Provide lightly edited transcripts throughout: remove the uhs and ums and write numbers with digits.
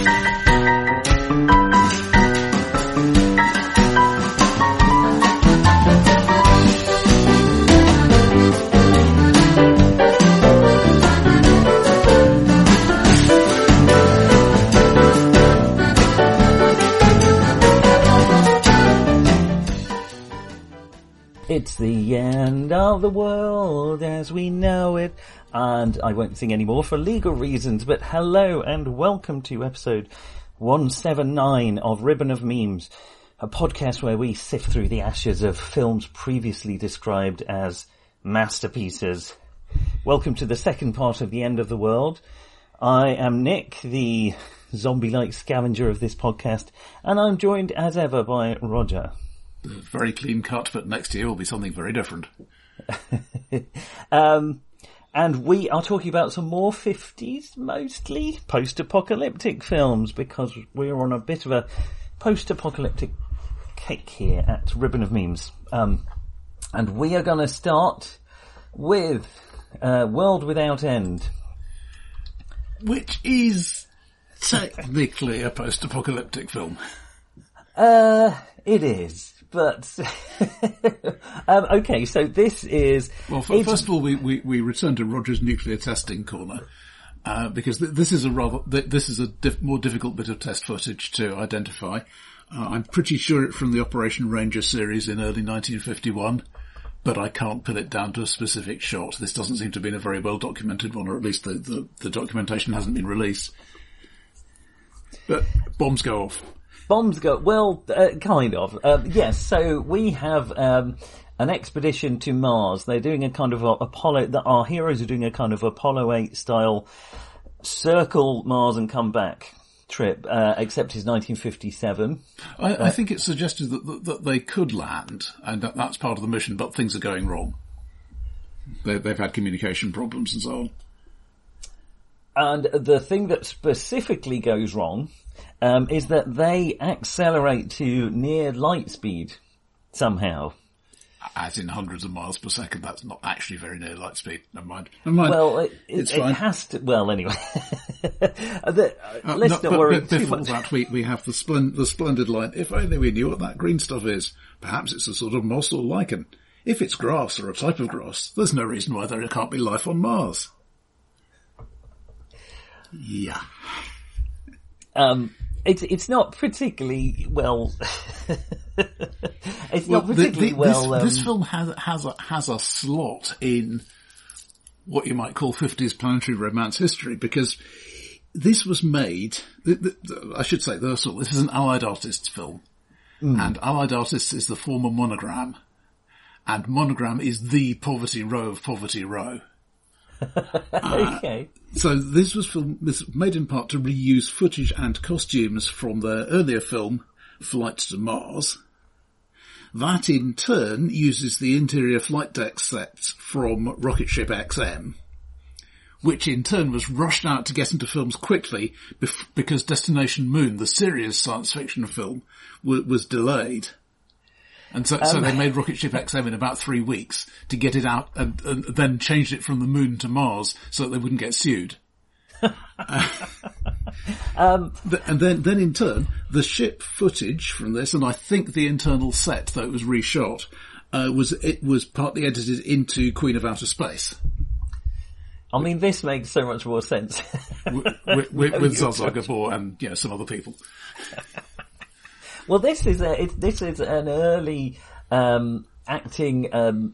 It's the end of the world as we know it, and I won't sing anymore for legal reasons, but hello and welcome to episode 179 of Ribbon of Memes, a podcast where we sift through the ashes of films previously described as masterpieces. Welcome to the second part of The End of the World. I am Nick, the zombie-like scavenger of this podcast, and I'm joined as ever by Roger. Very clean cut, but next year will be something very different. And we are talking about some more 50s, mostly post-apocalyptic films, because we're on a bit of a post-apocalyptic kick here at Ribbon of Memes. And we are going to start with World Without End. Which is technically a post-apocalyptic film. It is. But, okay, so this is... Well, first of all, we return to Roger's nuclear testing corner, because this is a more difficult bit of test footage to identify. I'm pretty sure it's from the Operation Ranger series in early 1951, but I can't pin it down to a specific shot. This doesn't seem to have been a very well documented one, or at least the documentation hasn't been released. But bombs go off. Bombs go, well, kind of. Yes, so we have an expedition to Mars. They're doing a kind of our heroes are doing a kind of Apollo 8 style circle Mars and come back trip, except it's 1957. I think it's suggested that they could land, and that's part of the mission, but things are going wrong. They've had communication problems and so on. And the thing that specifically goes wrong is that they accelerate to near light speed somehow. As in hundreds of miles per second. That's not actually very near light speed. Never mind. Well, it's fine. It has to. Well, anyway. Let's not worry too much. Before that, we have the splendid line. If only we knew what that green stuff is. Perhaps it's a sort of moss or lichen. If it's grass or a type of grass, there's no reason why there can't be life on Mars. Yeah. It's not particularly well. It's not particularly well. This film has a slot in what you might call 50s planetary romance history, because this was made. I should say this is an Allied Artists film, and Allied Artists is the former Monogram, and Monogram is the Poverty Row of Poverty Row. Okay. So this was made in part to reuse footage and costumes from their earlier film, Flight to Mars. That in turn uses the interior flight deck sets from Rocket Ship XM, which in turn was rushed out to get into films quickly because Destination Moon, the serious science fiction film, was delayed. And so they made Rocket Ship XM in about 3 weeks to get it out and then changed it from the moon to Mars so that they wouldn't get sued. And then in turn, the ship footage from this, and I think the internal set, though it was reshot, was partly edited into Queen of Outer Space. I mean, this makes so much more sense. with Zsa Zsa Gabor and some other people. Well, this is an early acting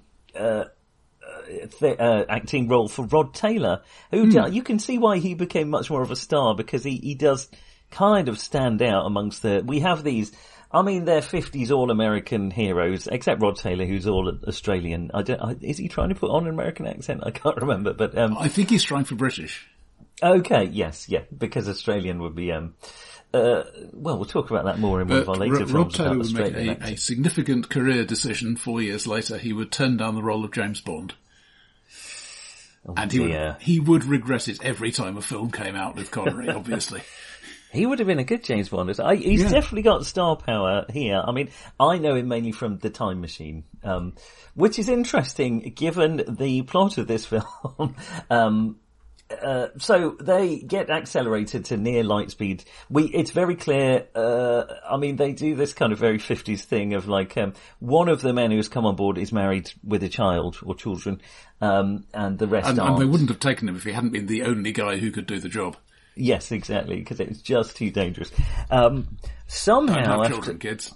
role for Rod Taylor, who you can see why he became much more of a star, because he does kind of stand out amongst we have these. I mean, they're 50s all-American heroes, except Rod Taylor, who's all Australian. Is he trying to put on an American accent? I can't remember, but I think he's trying for British. Okay, yes, yeah, because Australian would be. Well, we'll talk about that more in one of our later films. Rob Taylor would make a significant career decision 4 years later. He would turn down the role of James Bond. Oh, and he would regret it every time a film came out with Connery, obviously. He would have been a good James Bond. He's definitely got star power here. I mean, I know him mainly from The Time Machine, which is interesting given the plot of this film. So they get accelerated to near light speed. It's very clear, they do this kind of very 50s thing of like, one of the men who's come on board is married with a child or children, and the rest aren't. And they wouldn't have taken him if he hadn't been the only guy who could do the job. Yes, exactly, because it's just too dangerous. Somehow, don't have children, kids.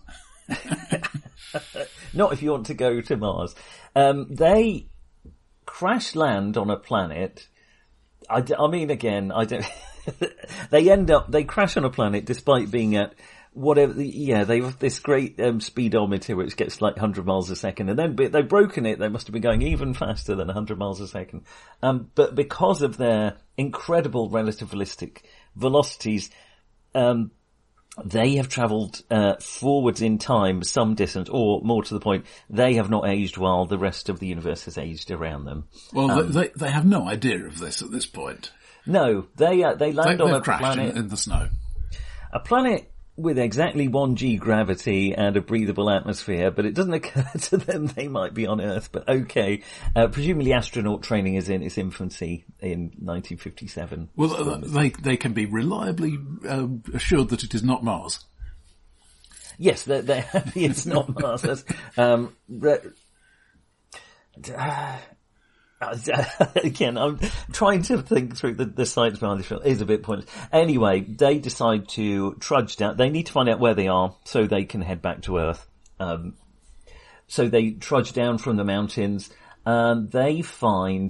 Not if you want to go to Mars. They crash land on a planet. I don't. They crash on a planet despite being at whatever. They have this great speedometer which gets like 100 miles a second, and then they've broken it. They must have been going even faster than 100 miles a second. But because of their incredible relativistic velocities, they have travelled forwards in time some distance, or more to the point, they have not aged while the rest of the universe has aged around them. Well, they have no idea of this at this point. No, they land on a planet in the snow. A planet with exactly 1g gravity and a breathable atmosphere, but it doesn't occur to them they might be on Earth, but okay. Presumably astronaut training is in its infancy in 1957. Well, they can be reliably assured that it is not Mars. Yes, they're happy it's not Mars. Again, I'm trying to think through the science behind this film. It is a bit pointless. Anyway, they decide to trudge down. They need to find out where they are so they can head back to Earth. So they trudge down from the mountains and they find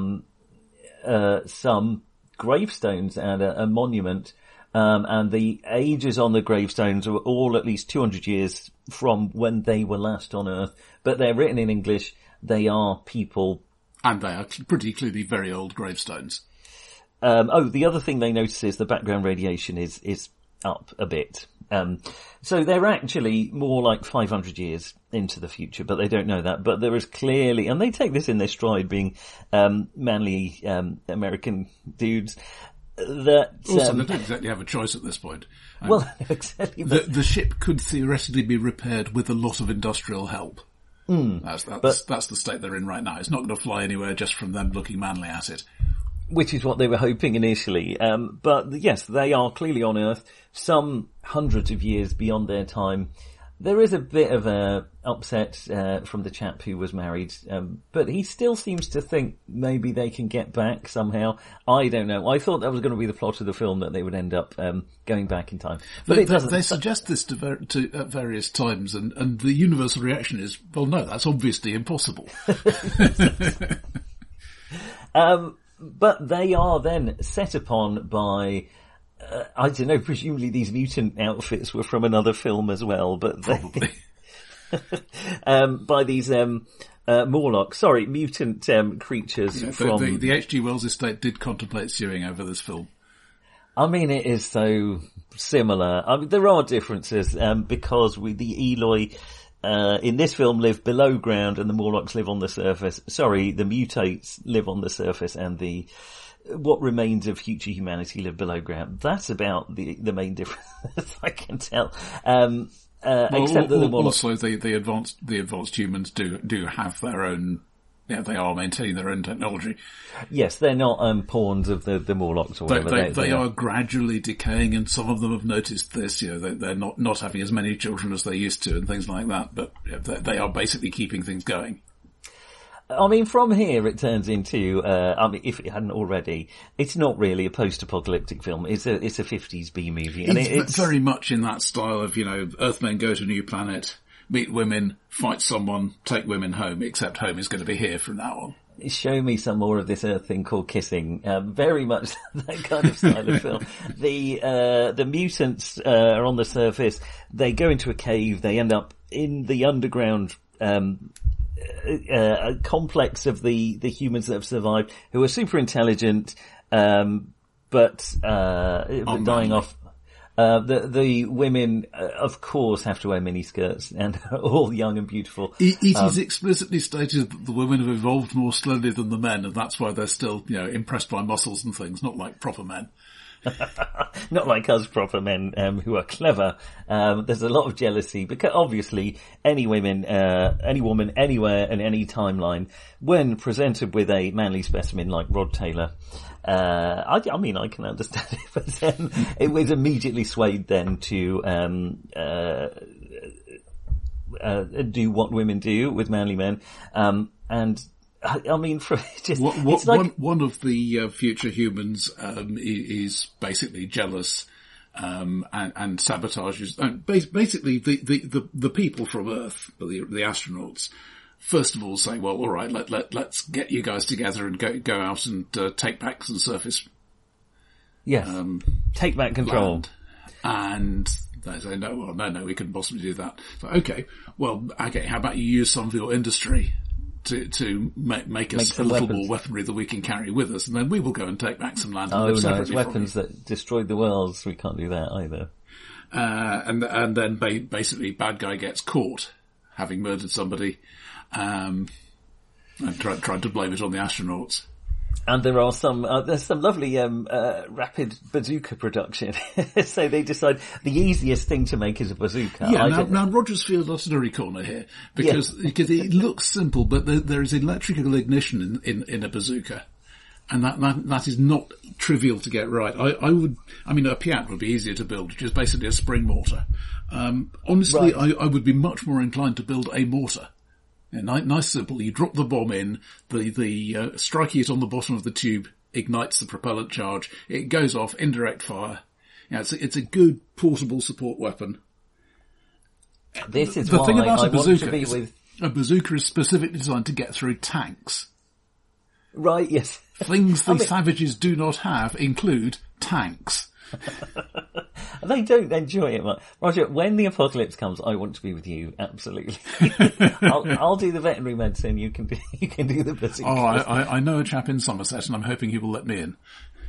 some gravestones and a monument. And the ages on the gravestones are all at least 200 years from when they were last on Earth. But they're written in English. They are people. And they are pretty clearly very old gravestones. The other thing they notice is the background radiation is up a bit. So they're actually more like 500 years into the future, but they don't know that. But there is clearly, and they take this in their stride being, manly, American dudes, that... Also, they don't exactly have a choice at this point. Well, exactly. The ship could theoretically be repaired with a lot of industrial help. That's the state they're in right now. It's not going to fly anywhere just from them looking manly at it. Which is what they were hoping initially. But yes, they are clearly on Earth, some hundreds of years beyond their time. There is a bit of a upset from the chap who was married, but he still seems to think maybe they can get back somehow. I don't know. I thought that was going to be the plot of the film, that they would end up going back in time. But it doesn't. They suggest this at various times, and the universal reaction is, well, no, that's obviously impossible. But they are then set upon by... I don't know, presumably these mutant outfits were from another film as well, but Probably. by these Morlocks, mutant creatures from... The H.G. Wells estate did contemplate suing over this film. I mean, it is so similar. I mean, there are differences, because the Eloi in this film live below ground and the Morlocks live on the surface. Sorry, the mutates live on the surface and what remains of future humanity live below ground. That's about the main difference I can tell. Except that the Morlocks... Also the advanced humans do have their own, they are maintaining their own technology. Yes, they're not pawns of the Morlocks or whatever. They are gradually decaying, and some of them have noticed this, they're not having as many children as they used to and things like that, but they are basically keeping things going. I mean, from here it turns into, if it hadn't already, it's not really a post-apocalyptic film. It's a 50s B movie. And it's very much in that style of, Earthmen go to a new planet, meet women, fight someone, take women home, except home is going to be here from now on. Show me some more of this Earth thing called kissing. Very much that kind of style of film. The mutants are on the surface. They go into a cave. They end up in the underground a complex of the humans that have survived, who are super intelligent, but dying off. The women, of course, have to wear miniskirts and are all young and beautiful. It is explicitly stated that the women have evolved more slowly than the men, and that's why they're still, impressed by muscles and things, not like proper men. Not like us proper men who are clever. There's a lot of jealousy because obviously any woman anywhere in any timeline, when presented with a manly specimen like Rod Taylor, I mean, I can understand it, but then it was immediately swayed then to do what women do with manly men, and I mean, for just it's like one of the future humans is basically jealous. And sabotages, basically the people from Earth, the astronauts, first of all say, well, all right, let's get you guys together and go out and take back some surface. Yes, take back control. Land. And they say, no, we couldn't possibly do that. So, okay, how about you use some of your industry to make us a little more weaponry that we can carry with us, and then we will go and take back some land. Oh no, it's weapons that destroyed the world, so we can't do that either. And then basically bad guy gets caught having murdered somebody, and tried to blame it on the astronauts. And there are there's some lovely, rapid bazooka production. So they decide the easiest thing to make is a bazooka. Yeah, now Rogers Field Artillery Corner here, because it looks simple, but there is electrical ignition in a bazooka. And that is not trivial to get right. I mean, a Piat would be easier to build, which is basically a spring mortar. Honestly, right. I would be much more inclined to build a mortar. Yeah, nice, simple. You drop the bomb in, the striking it on the bottom of the tube ignites the propellant charge. It goes off, indirect fire. Yeah, it's a good portable support weapon. This is the thing about I a bazooka want to be with... A bazooka is specifically designed to get through tanks. Right, yes. Things the savages do not have include tanks. They don't enjoy it much. Roger, when the apocalypse comes, I want to be with you, absolutely. I'll do the veterinary medicine, you can do the bazooka. Oh, I know a chap in Somerset, and I'm hoping he will let me in.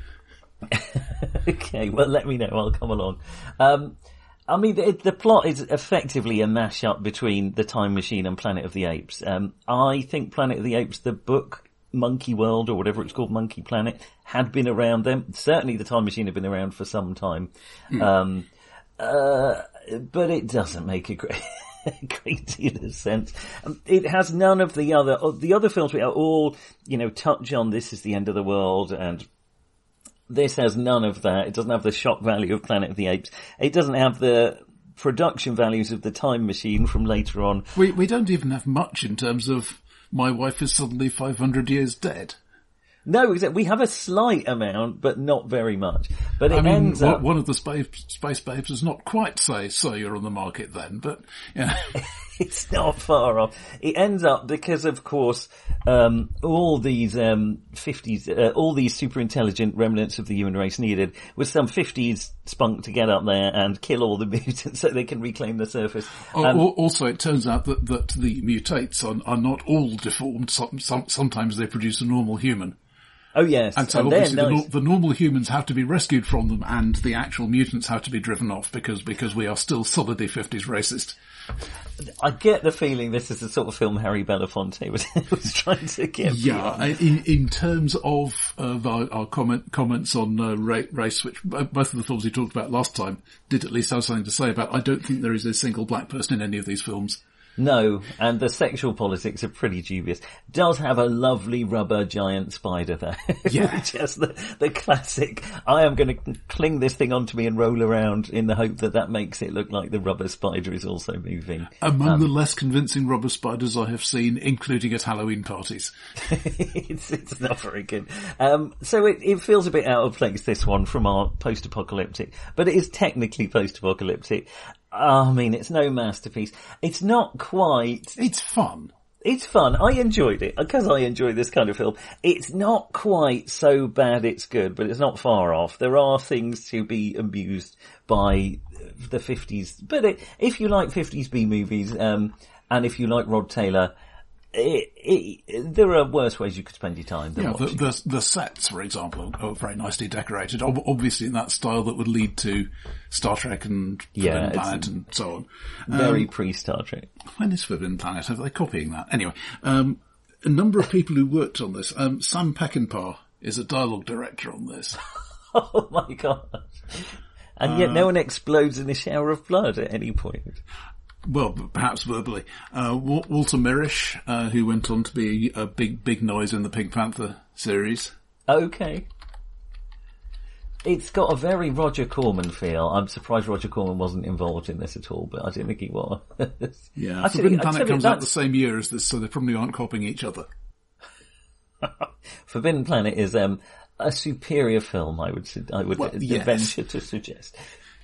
Okay, well, let me know, I'll come along. I mean, the plot is effectively a mash-up between The Time Machine and Planet of the Apes. I think Planet of the Apes, the book, Monkey World, or whatever it's called, Monkey Planet, had been around then. Certainly The Time Machine had been around for some time. But it doesn't make a great deal of sense. It has none of the other films which are all, touch on this is the end of the world, and this has none of that. It doesn't have the shock value of Planet of the Apes. It doesn't have the production values of The Time Machine from later on. We don't even have much in terms of my wife is suddenly 500 years dead. No, we have a slight amount, but not very much. But it ends up... One of the space babes is not quite say, so you're on the market then, but, yeah. It's not far off. It ends up because, of course, all these 50s, all these super intelligent remnants of the human race needed was some 50s spunk to get up there and kill all the mutants so they can reclaim the surface. Also, it turns out that the mutates are not all deformed. Sometimes they produce a normal human. Oh yes. And so obviously the normal humans have to be rescued from them, and the actual mutants have to be driven off because we are still solidly 50s racist. I get the feeling this is the sort of film Harry Belafonte was trying to get. Yeah, in terms of our comments on race, which both of the films we talked about last time did at least have something to say about, I don't think there is a single black person in any of these films. No, and the sexual politics are pretty dubious. Does have a lovely rubber giant spider though. Yeah. Just the classic, I am going to cling this thing onto me and roll around in the hope that makes it look like the rubber spider is also moving. Among the less convincing rubber spiders I have seen, including at Halloween parties. It's not very good. So it feels a bit out of place, this one, from our post-apocalyptic, but it is technically post-apocalyptic. I mean, it's no masterpiece. It's not quite... It's fun. It's fun. I enjoyed it, because I enjoy this kind of film. It's not quite so bad it's good, but it's not far off. There are things to be amused by the 50s. But if you like 50s B-movies, and if you like Rod Taylor... there are worse ways you could spend your time than watching. The sets, for example, are very nicely decorated. Obviously in that style that would lead to Star Trek and Forbidden Planet and so on. Very pre-Star Trek. When is Forbidden Planet? Are they copying that? Anyway, a number of people who worked on this. Sam Peckinpah is a dialogue director on this. Oh my god. And yet no one explodes in a shower of blood at any point. Well, perhaps verbally. Walter Mirisch, who went on to be a big noise in the Pink Panther series. Okay. It's got a very Roger Corman feel. I'm surprised Roger Corman wasn't involved in this at all, but I didn't think he was. Yeah, Forbidden Planet comes out the same year as this, so they probably aren't copying each other. Forbidden Planet is a superior film, I would venture to suggest.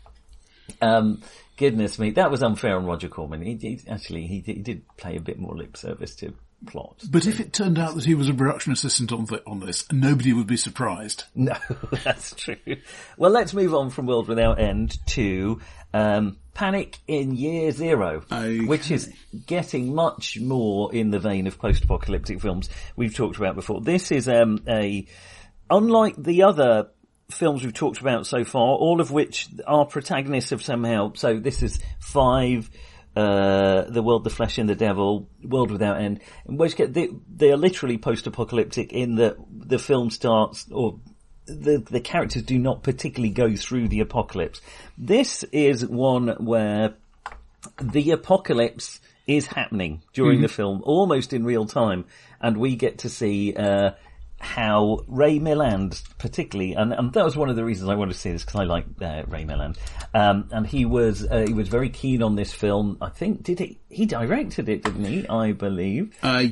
Goodness me, that was unfair on Roger Corman. He did play a bit more lip service to plot. But if it turned out that he was a production assistant on this, nobody would be surprised. No, that's true. Well, let's move on from World Without End to Panic in Year Zero, which is getting much more in the vein of post-apocalyptic films we've talked about before. This is unlike the other films we've talked about so far, all of which our protagonists have somehow, so this is 5, The World, the Flesh and the Devil, World Without End, in which they are literally post-apocalyptic in that the film starts, or the characters do not particularly go through the apocalypse. This is one where the apocalypse is happening during the film, almost in real time, and we get to see how Ray Milland, particularly, and that was one of the reasons I wanted to see this, because I like Ray Milland, and he was very keen on this film. I think he directed it, didn't he? I believe.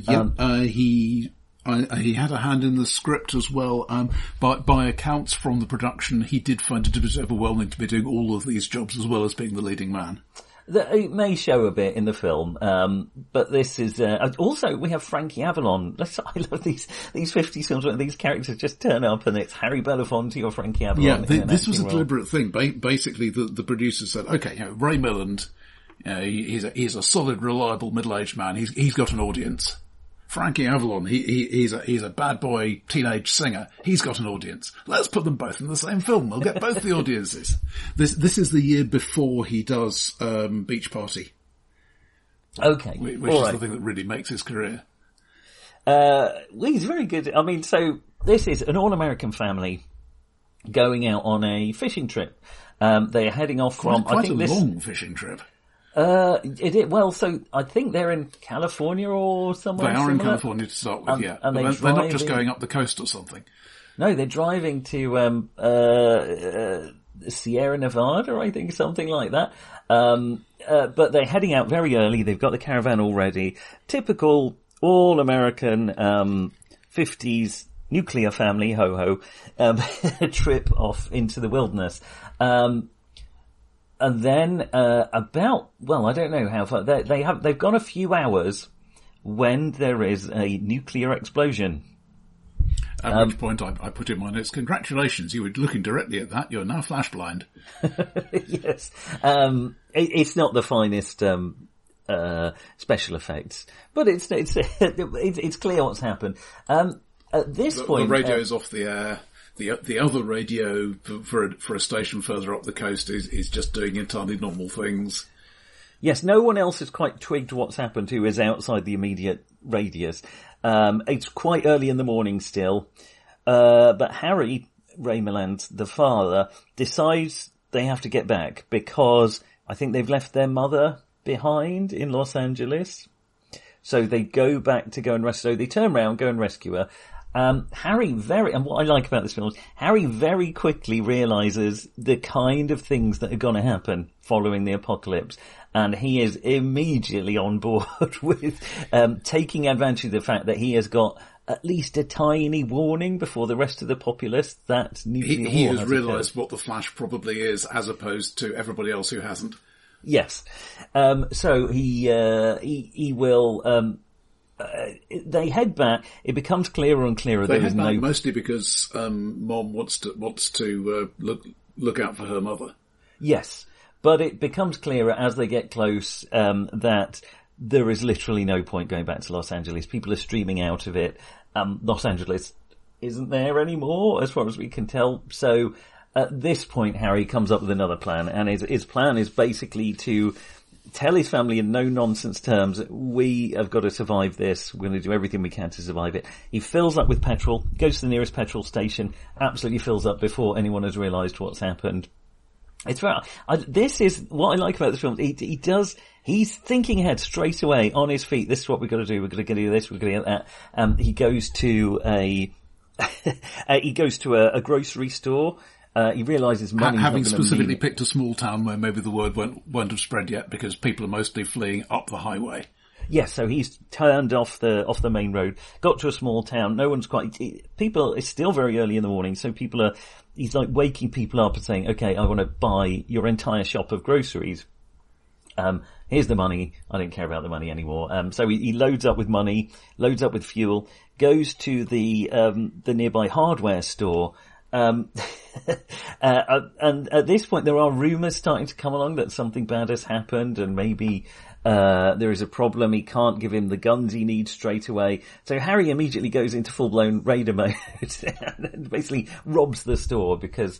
He had a hand in the script as well. By accounts from the production, he did find it a bit overwhelming to be doing all of these jobs as well as being the leading man. It may show a bit in the film, but this is also we have Frankie Avalon. I love these 50s films where these characters just turn up and it's Harry Belafonte or Frankie Avalon. Yeah, this was a deliberate thing. Basically, the producers said, "Okay, Ray Milland, he's a solid, reliable middle-aged man. He's got an audience. Frankie Avalon, he's a bad boy teenage singer. He's got an audience. Let's put them both in the same film. We'll get both the audiences." This is the year before he does Beach Party. Okay, which is the thing that really makes his career. He's very good. I mean, so this is an all-American family going out on a fishing trip. They are heading off from quite a long fishing trip. Well, so I think they're in California or somewhere. They are similar. In California to start with, yeah. And they're not just going up the coast or something. No, they're driving to Sierra Nevada, I think, something like that. But they're heading out very early. They've got the caravan all ready. Typical all-American 50s nuclear family, ho-ho, trip off into the wilderness. And then, I don't know how far, they've gone a few hours when there is a nuclear explosion. At which point I put in my notes, congratulations, you were looking directly at that, you're now flash blind. Yes. It's not the finest, special effects, but it's clear what's happened. At this point. The radio's off the air. The other radio for a station further up the coast is just doing entirely normal things. Yes, no one else has quite twigged what's happened who is outside the immediate radius. It's quite early in the morning still. But Harry, Ray Milland, the father, decides they have to get back because I think they've left their mother behind in Los Angeles. So they go back to go and rescue. So they turn around, go and rescue her. Harry and what I like about this film is Harry very quickly realizes the kind of things that are going to happen following the apocalypse, and he is immediately on board with taking advantage of the fact that he has got at least a tiny warning before the rest of the populace that nuclear war he has realized what the Flash probably is, as opposed to everybody else who hasn't. Yes. So he will. They head back. It becomes clearer and clearer. They head back mostly because Mom wants to look out for her mother. Yes, but it becomes clearer as they get close that there is literally no point going back to Los Angeles. People are streaming out of it. Los Angeles isn't there anymore, as far as we can tell. So at this point, Harry comes up with another plan, and his plan is basically to tell his family in no-nonsense terms, we have got to survive this, we're going to do everything we can to survive it. He fills up with petrol, goes to the nearest petrol station, absolutely fills up before anyone has realised what's happened. This is what I like about this film. He's thinking ahead straight away, on his feet. This is what we've got to do, we're going to do this, we're going to get that. He goes to a grocery store, He realises money. Having specifically picked a small town where maybe the word won't have spread yet because people are mostly fleeing up the highway. Yes, so he's turned off the main road, got to a small town. No one's it's still very early in the morning, so he's like waking people up and saying, okay, I want to buy your entire shop of groceries. Here's the money. I don't care about the money anymore. So he loads up with money, loads up with fuel, goes to the nearby hardware store. And at this point there are rumours starting to come along that something bad has happened and maybe there is a problem. He can't give him the guns he needs straight away. So Harry immediately goes into full-blown raider mode and basically robs the store because,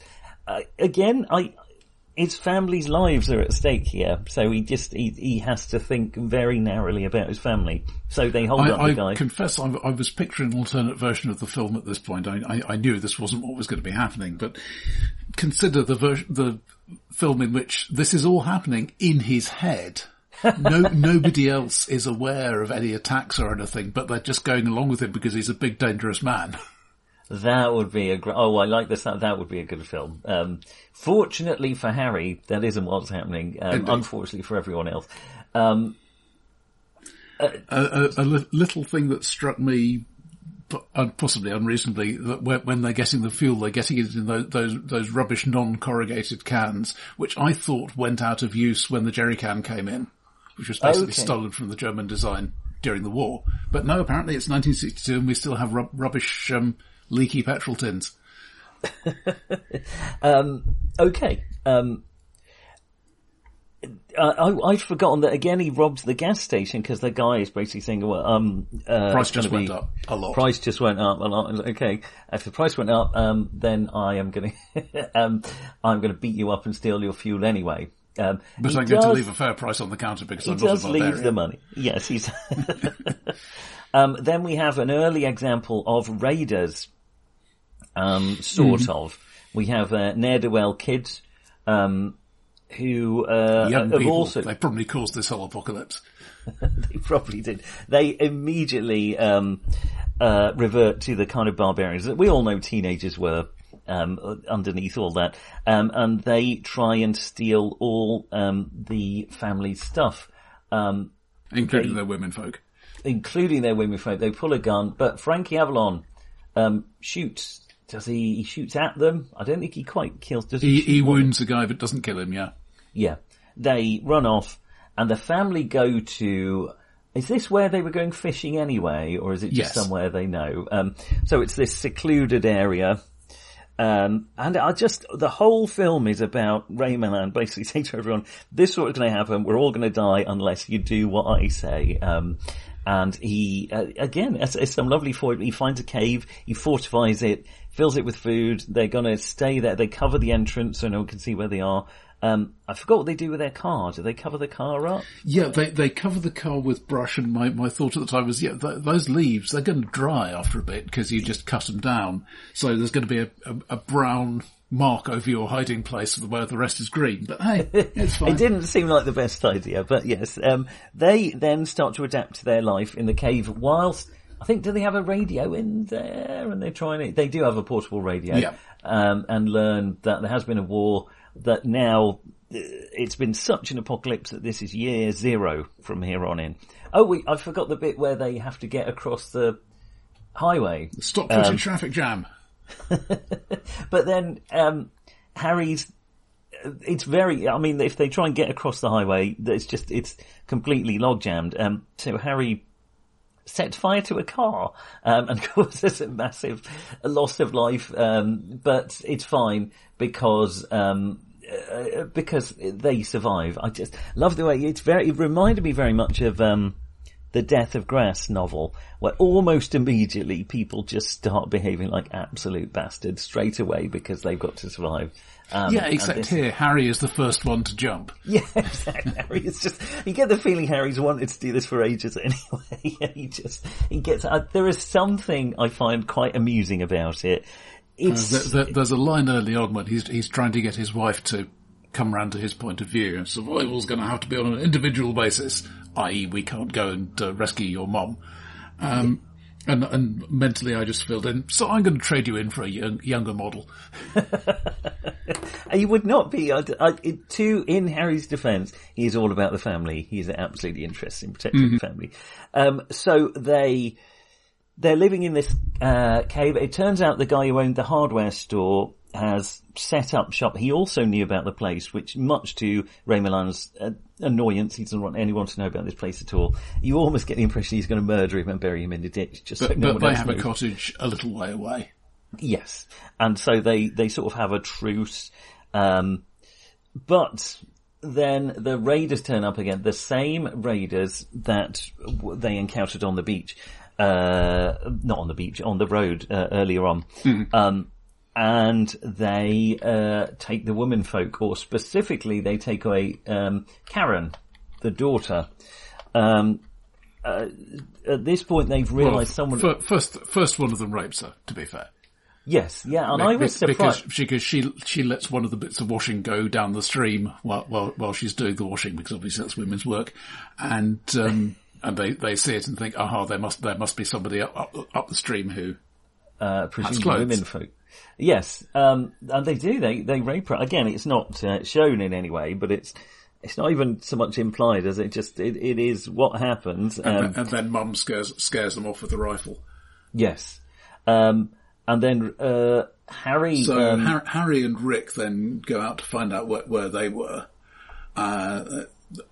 his family's lives are at stake here. So he has to think very narrowly about his family. So they hold up the guy. I confess I was picturing an alternate version of the film at this point. I knew this wasn't what was going to be happening, but consider the film in which this is all happening in his head. Nobody else is aware of any attacks or anything, but they're just going along with him because he's a big, dangerous man. That would be I like this. That would be a good film. Fortunately for Harry, that isn't what's happening. Unfortunately for everyone else. A little thing that struck me, possibly unreasonably, that when they're getting the fuel, they're getting it in those rubbish non-corrugated cans, which I thought went out of use when the jerry can came in, which was basically stolen from the German design during the war. But no, apparently it's 1962 and we still have rubbish, leaky petrol tins. Okay. I'd forgotten that again. He robbed the gas station because the guy is basically saying, "Well, price just went up a lot. Price just went up a lot." Okay, if the price went up, then I am going to beat you up and steal your fuel anyway. But I'm going to leave a fair price on the counter because I'm not a barbarian. He does leave the money. Yes, he's. Then we have an early example of raiders. Sort of. We have ne'er-do-well kids. Who young have people, also they probably caused this whole apocalypse. They probably did. They immediately revert to the kind of barbarians that we all know teenagers were underneath all that, and they try and steal all the family's stuff, including their womenfolk. Including their womenfolk. They pull a gun, but Frankie Avalon shoots. Does he shoots at them? I don't think he quite kills. Does he wounds a guy but doesn't kill him, yeah. Yeah. They run off and the family go to, is this where they were going fishing anyway, or is it just somewhere they know? So it's this secluded area. And the whole film is Ray Milland basically saying to everyone, this is what's going to happen, we're all going to die unless you do what I say. And he, again, it's some lovely foil. He finds a cave, he fortifies it, fills it with food. They're gonna stay there. They cover the entrance so no one can see where they are. I forgot what they do with their car. Do they cover the car up? Yeah, they cover the car with brush, and my thought at the time was, those leaves, they're going to dry after a bit because you just cut them down. So there's going to be a brown mark over your hiding place where the rest is green. But hey, it's fine. It didn't seem like the best idea, but yes. They then start to adapt to their life in the cave whilst, I think, do they have a radio in there? And they do have a portable radio. And learn that there has been a war, that now it's been such an apocalypse that this is year 0 from here on in. Oh, I forgot the bit where they have to get across the highway. Stop putting traffic jam. But then, Harry's, if they try and get across the highway, it's completely log jammed. So Harry sets fire to a car, and causes a massive loss of life. But it's fine because they survive. I just love the way it reminded me very much of, the Death of Grass novel, where almost immediately people just start behaving like absolute bastards straight away because they've got to survive. Except here, Harry is the first one to jump. Yeah, exactly. Harry is just, you get the feeling Harry's wanted to do this for ages anyway. He gets, there is something I find quite amusing about it. There's a line early on when he's trying to get his wife to come round to his point of view. Survival's going to have to be on an individual basis, i.e. we can't go and rescue your mom. And mentally I just filled in, so I'm going to trade you in for a younger model. He would not be. In Harry's defence, he's all about the family. He's absolutely interested in protecting the family. So they're living in this cave. It turns out the guy who owned the hardware store has set up shop. He also knew about the place, which, much to Ray Milland's annoyance, he doesn't want anyone to know about this place at all. You almost get the impression he's going to murder him and bury him in the ditch. But they have a cottage a little way away. Yes, and so they sort of have a truce. But then the raiders turn up again, the same raiders that they encountered on the beach. Not on the beach, on the road earlier on. And they take the womenfolk, or specifically they take away Karen, the daughter. At this point they've realised someone... First one of them rapes her, to be fair. Yes, yeah, and I was surprised. Because she lets one of the bits of washing go down the stream while she's doing the washing, because obviously that's women's work. And they see it and think, aha, there must be somebody up the stream who presumably womenfolk. Yes, and they do. They rape her. Again, it's not shown in any way, but it's not even so much implied as it is what happens. And then Mum scares them off with a rifle. Yes, and then Harry. So Harry and Rick then go out to find out where they were, and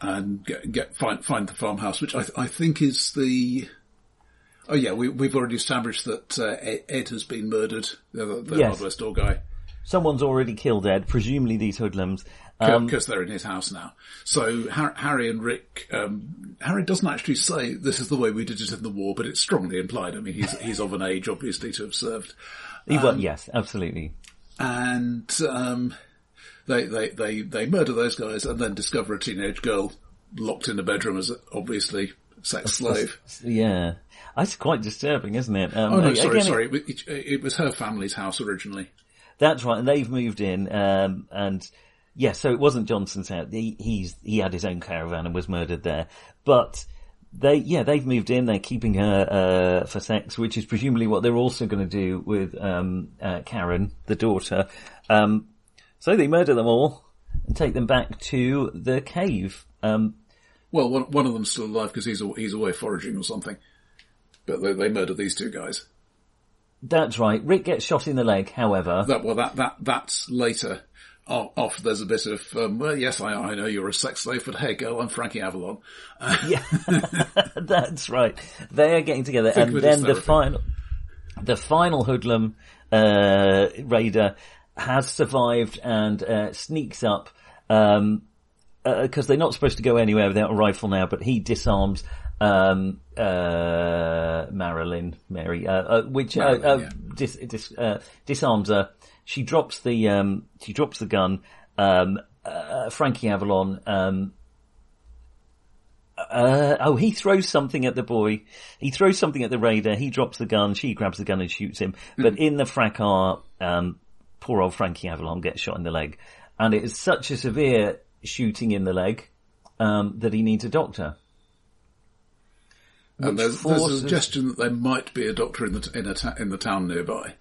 find the farmhouse, which I think is the. Oh yeah, we've already established that Ed has been murdered, the hardware store guy. Someone's already killed Ed, presumably these hoodlums. Because they're in his house now. So Harry and Rick, Harry doesn't actually say this is the way we did it in the war, but it's strongly implied. I mean, he's of an age, obviously, to have served. Yes, absolutely. And they murder those guys and then discover a teenage girl locked in a bedroom as obviously sex slave. Yeah. That's quite disturbing, isn't it? Sorry. It was her family's house originally. That's right, and they've moved in, and yes, so it wasn't Johnson's house. He had his own caravan and was murdered there. But they've moved in, they're keeping her, for sex, which is presumably what they're also going to do with, Karen, the daughter. So they murder them all and take them back to the cave. Well, one of them's still alive because he's away foraging or something. But they murder these two guys. That's right. Rick gets shot in the leg, however. That's later. After there's a bit of, well, yes, I know you're a sex slave, but hey, girl, I'm Frankie Avalon. Yeah, that's right. They are getting together, and then the final hoodlum raider has survived and sneaks up. Because they're not supposed to go anywhere without a rifle now, but he disarms Mary, disarms her. She drops the gun. Frankie Avalon, he throws something at the boy. He throws something at the raider. He drops the gun. She grabs the gun and shoots him. But in the fracas, poor old Frankie Avalon gets shot in the leg. And it is such a severe shooting in the leg, that he needs a doctor. And there's a suggestion that there might be a doctor in the town nearby.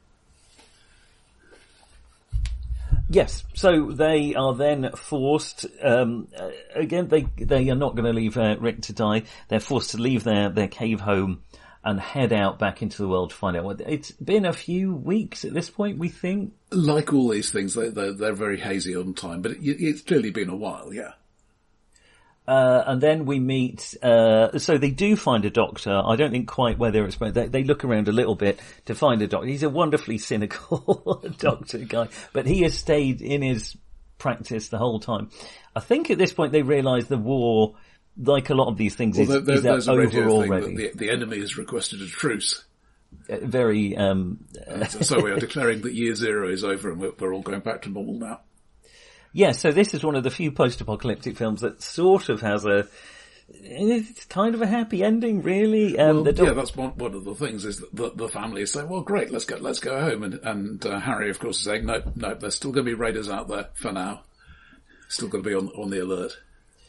Yes, so they are then forced, again, they are not going to leave Rick to die. They're forced to leave their cave home and head out back into the world to find out what. It's been a few weeks at this point, we think. Like all these things, they're very hazy on time, but it's clearly been a while, yeah. And then we meet, so they do find a doctor. I don't think quite where they're explained. They look around a little bit to find a doctor. He's a wonderfully cynical doctor guy, but he has stayed in his practice the whole time. I think at this point they realise the war, like a lot of these things, is over already. The enemy has requested a truce. Very, so we are declaring that year zero is over and we're all going back to normal now. Yeah, so this is one of the few post-apocalyptic films that sort of has it's kind of a happy ending, really. That's one of the things is that the family is saying, well, great, let's go home. And Harry, of course, is saying, no, there's still going to be raiders out there for now. Still going to be on the alert.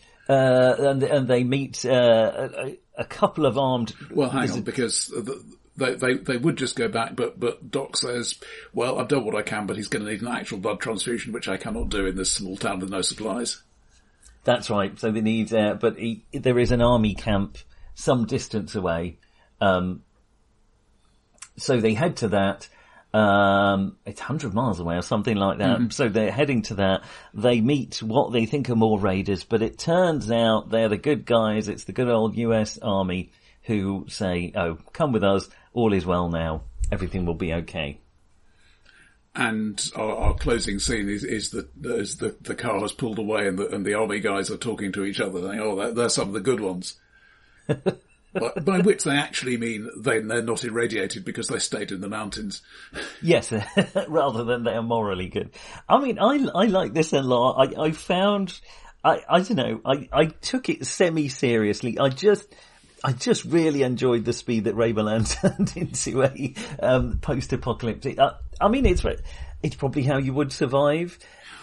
And they meet, a couple of armed... Well, hang on, because they would just go back, but Doc says, well, I've done what I can, but he's going to need an actual blood transfusion, which I cannot do in this small town with no supplies. That's right. So they need, but there is an army camp some distance away. So they head to that. It's 100 miles away or something like that. Mm-hmm. So they're heading to that. They meet what they think are more raiders, but it turns out they're the good guys. It's the good old US Army who say, oh, come with us. All is well now. Everything will be okay. And our closing scene is the car has pulled away and the army guys are talking to each other saying, oh, they're some of the good ones. By which they actually mean they're not irradiated because they stayed in the mountains. Yes, rather than they are morally good. I mean, I like this a lot. I found, I don't know, I took it semi-seriously. I just really enjoyed the speed that Raymoland turned into a post-apocalyptic. I mean, it's probably how you would survive.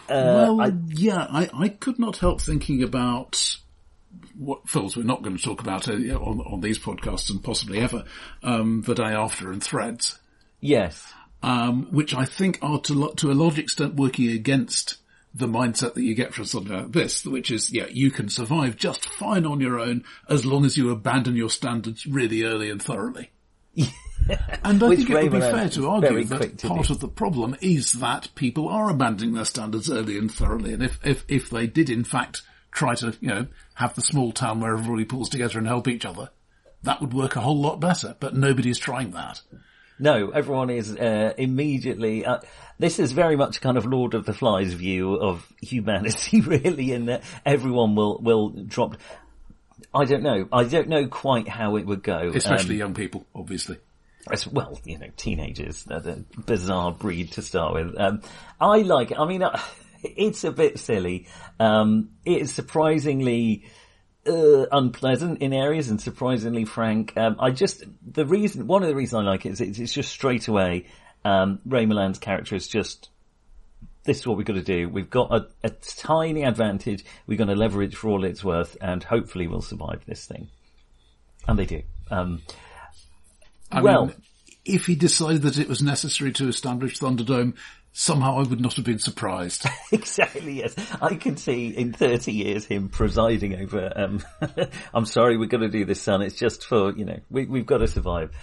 I could not help thinking about what films we're not going to talk about on these podcasts and possibly ever, The Day After and Threads. Yes. Which I think are to a large extent working against the mindset that you get from something like this, which is, you can survive just fine on your own as long as you abandon your standards really early and thoroughly. And I think it would be fair to argue that part of the problem is that people are abandoning their standards early and thoroughly. And if they did in fact try to, have the small town where everybody pulls together and help each other, that would work a whole lot better. But nobody's trying that. No, everyone is immediately... this is very much kind of Lord of the Flies view of humanity, really, in that everyone will drop... I don't know quite how it would go. Especially young people, obviously. Well, teenagers, they're a bizarre breed to start with. I like it. I mean, it's a bit silly. It's surprisingly unpleasant in areas and surprisingly frank. One of the reasons I like it is it's just straight away, Raymoland's character is just, this is what we've got to do. We've got a tiny advantage. We're going to leverage for all it's worth and hopefully we'll survive this thing. And they do. I mean, if he decided that it was necessary to establish Thunderdome, somehow I would not have been surprised. Exactly, yes. I can see in 30 years him presiding over, I'm sorry, we're going to do this, son. It's just for, we've got to survive.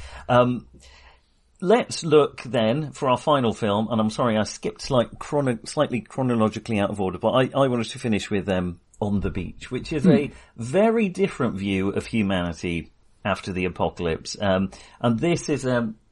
Let's look then for our final film, and I'm sorry I skipped slightly chronologically out of order, but I wanted to finish with On the Beach, which is a very different view of humanity after the apocalypse. And this is,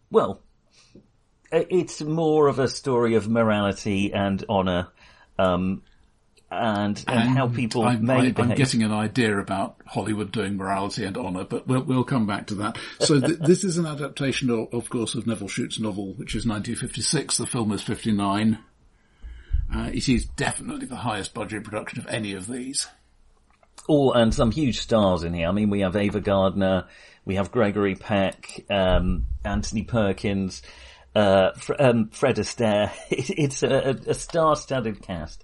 it's more of a story of morality and honour, and how people may behave. I'm getting an idea about Hollywood doing morality and honour, but we'll come back to that. So this is an adaptation, of course, of Nevil Shute's novel, which is 1956. The film is 59. It is definitely the highest budget production of any of these. Oh, and some huge stars in here. I mean, we have Ava Gardner, we have Gregory Peck, Anthony Perkins, Fred Astaire. It's a star-studded cast.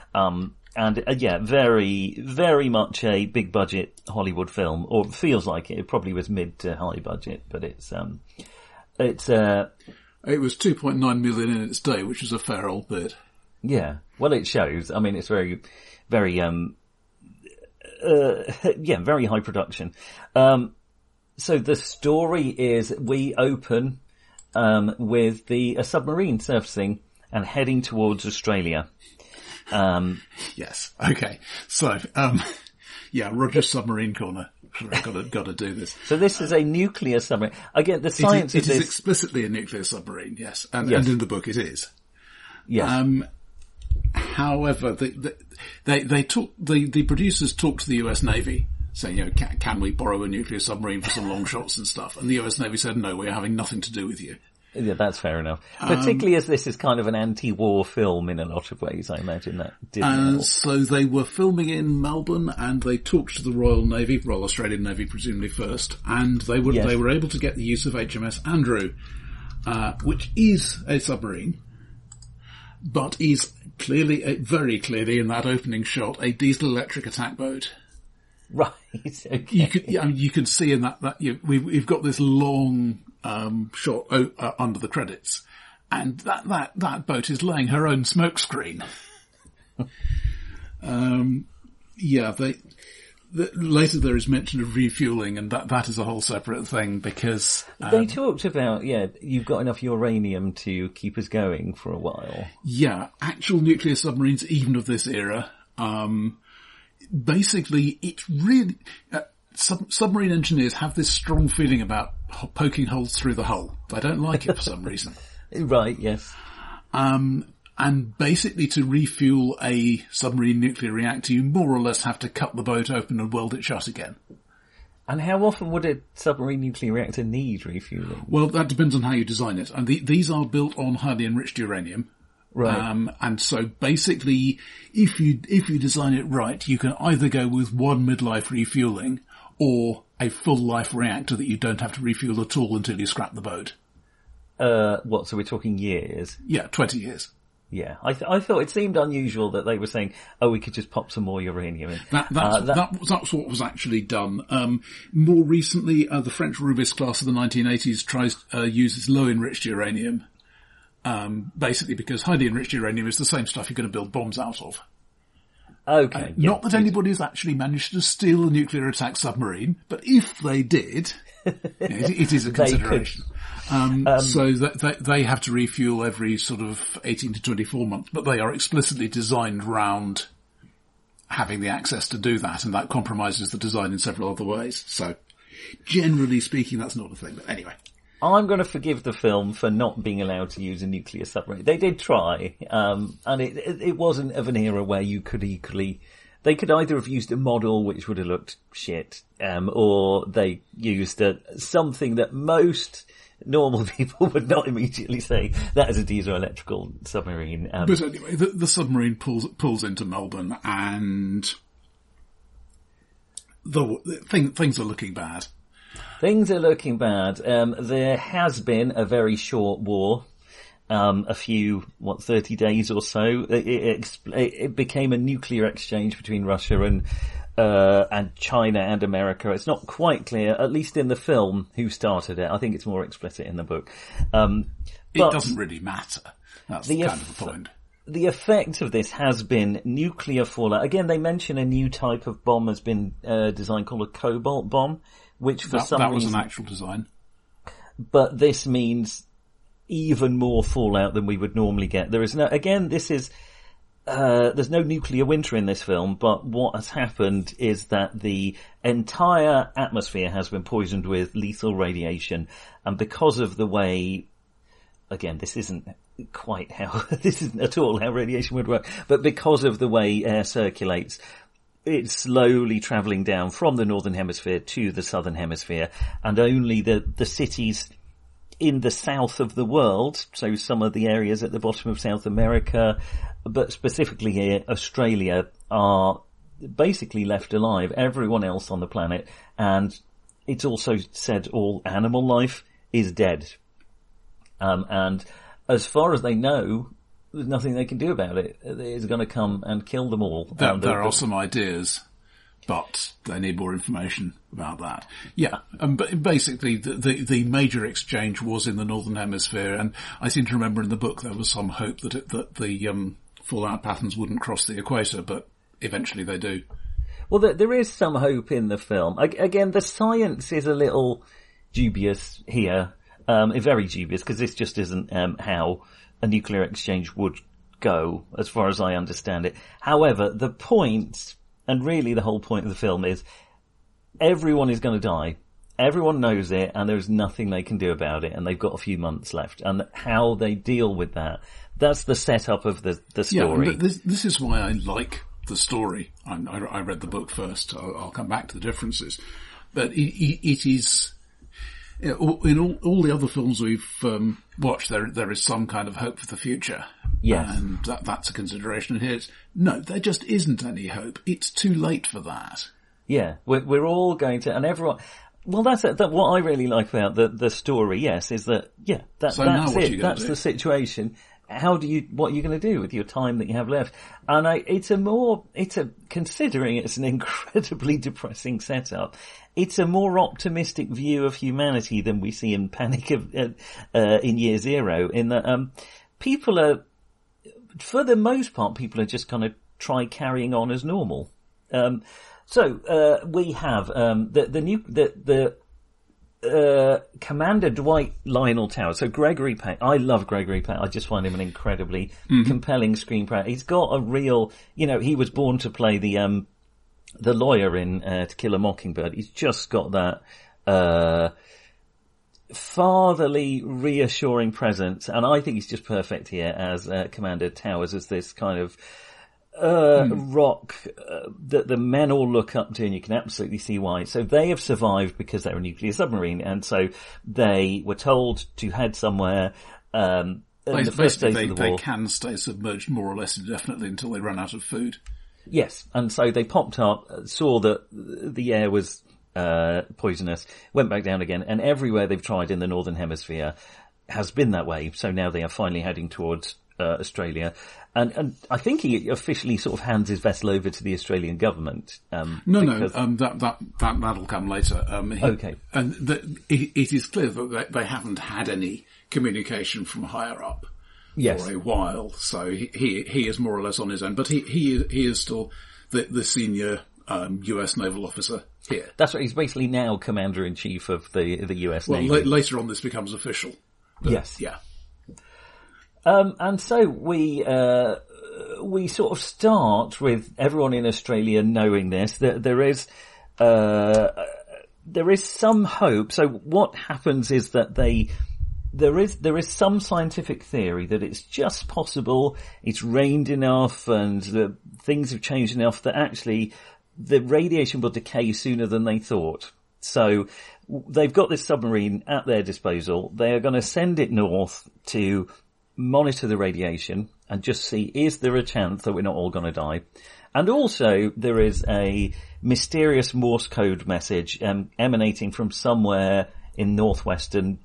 Very, very much a big budget Hollywood film, or feels like it. It probably was mid to high budget, but it was 2.9 million in its day, which is a fair old bit. Yeah. Well, it shows. I mean, it's very, very, very high production. So the story is we open, with a submarine surfacing and heading towards Australia. Yes. Okay. So, Roger's Submarine Corner. Got to do this. So this is a nuclear submarine. Again, the science it is explicitly a nuclear submarine, yes. And in the book it is. Yes. However, the producers talked to the US Navy saying, can we borrow a nuclear submarine for some long shots and stuff? And the US Navy said, no, we're having nothing to do with you. Yeah, that's fair enough. Particularly as this is kind of an anti-war film in a lot of ways, I imagine that didn't help. So they were filming in Melbourne and they talked to the Royal Australian Navy presumably first, and they were able to get the use of HMS Andrew, which is a submarine, but is very clearly in that opening shot a diesel electric attack boat. Right. Okay. You can see in that we've got this long shot under the credits, and that boat is laying her own smoke screen. Later there is mention of refueling, and that is a whole separate thing because they talked about you've got enough uranium to keep us going for a while. Yeah, actual nuclear submarines, even of this era. Basically, it's really submarine engineers have this strong feeling about poking holes through the hull. They don't like it for some reason. Right. Yes. And basically to refuel a submarine nuclear reactor, you more or less have to cut the boat open and weld it shut again. And how often would a submarine nuclear reactor need refueling? Well, that depends on how you design it. And these are built on highly enriched uranium. Right. And so basically, if you design it right, you can either go with one midlife refueling or a full life reactor that you don't have to refuel at all until you scrap the boat. What, so we're talking years? Yeah, 20 years. Yeah, I thought it seemed unusual that they were saying, "Oh, we could just pop some more uranium in." That's what was actually done. More recently, the French Rubis class of the 1980s uses low enriched uranium, basically because highly enriched uranium is the same stuff you're going to build bombs out of. Okay. Not that anybody has actually managed to steal a nuclear attack submarine, but if they did, it is a consideration. So they have to refuel every sort of 18 to 24 months, but they are explicitly designed round having the access to do that, and that compromises the design in several other ways. So generally speaking, that's not a thing. But anyway. I'm going to forgive the film for not being allowed to use a nuclear submarine. They did try, and it wasn't of an era where you could they could either have used a model which would have looked shit, or they used something that most normal people would not immediately say, that is a diesel electrical submarine. But anyway, the submarine pulls into Melbourne, and things are looking bad. Things are looking bad. There has been a very short war. A few, 30 days or so. It became a nuclear exchange between Russia and China and America. It's not quite clear, at least in the film, who started it. I think it's more explicit in the book. But it doesn't really matter. That's kind of the point. The effect of this has been nuclear fallout. Again, they mention a new type of bomb has been designed called a cobalt bomb, which for some reason... That was an actual design. But this means even more fallout than we would normally get. There is there's no nuclear winter in this film, but what has happened is that the entire atmosphere has been poisoned with lethal radiation, and because of the way, again, this isn't at all how radiation would work, but because of the way air circulates, it's slowly travelling down from the northern hemisphere to the southern hemisphere, and only the cities in the south of the world, so some of the areas at the bottom of South America, but specifically here, Australia, are basically left alive. Everyone else on the planet, and it's also said all animal life is dead. And as far as they know, there's nothing they can do about it. It's going to come and kill them all. There are some ideas, but they need more information about that. Yeah, but basically the major exchange was in the Northern Hemisphere, and I seem to remember in the book there was some hope that the fallout patterns wouldn't cross the equator, but eventually they do. Well, there is some hope in the film. Again, the science is a little dubious here, very dubious, because this just isn't how a nuclear exchange would go, as far as I understand it. However, the point, and really the whole point of the film, is everyone is going to die. Everyone knows it, and there's nothing they can do about it, and they've got a few months left. And how they deal with that, that's the setup of the story. Yeah, this is why I like the story. I read the book first. I'll come back to the differences. But it is... in all the other films we've watched, there is some kind of hope for the future. Yes. And that's a consideration. And here no, there just isn't any hope. It's too late for that. Yeah, we're all going to, and everyone... Well, that's it. What I really like about the story, yes, is that, that's it. That's the situation. what are you going to do with your time that you have left? And considering it's an incredibly depressing setup, it's a more optimistic view of humanity than we see in Panic in Year Zero, in that, people are, for the most part, people are just kind of try carrying on as normal. We have, Commander Dwight Lionel Towers. So Gregory Peck. I love Gregory Peck. I just find him an incredibly compelling screenplay. He's got a real, he was born to play the lawyer in To Kill a Mockingbird. He's just got that fatherly, reassuring presence, and I think he's just perfect here as Commander Towers, as this kind of rock that the men all look up to, and you can absolutely see why. So they have survived because they're a nuclear submarine, and so they were told to head somewhere. Basically, they can stay submerged more or less indefinitely until they run out of food. Yes, and so they popped up, saw that the air was poisonous, went back down again, and everywhere they've tried in the Northern Hemisphere has been that way. So now they are finally heading towards Australia. And I think he officially sort of hands his vessel over to the Australian government. That'll come later. Okay. And it is clear that they haven't had any communication from higher up for a while, so he is more or less on his own. But he is still the senior US naval officer here. That's right. He's basically now Commander-in-Chief of the US Navy. Well, later on this becomes official. Yes. Yeah. And so we sort of start with everyone in Australia knowing this, that there is some hope. So what happens is that there is some scientific theory that it's just possible, it's rained enough and the things have changed enough that actually the radiation will decay sooner than they thought. So they've got this submarine at their disposal. They are going to send it north to monitor the radiation and just see, is there a chance that we're not all going to die? And also there is a mysterious Morse code message emanating from somewhere in northwestern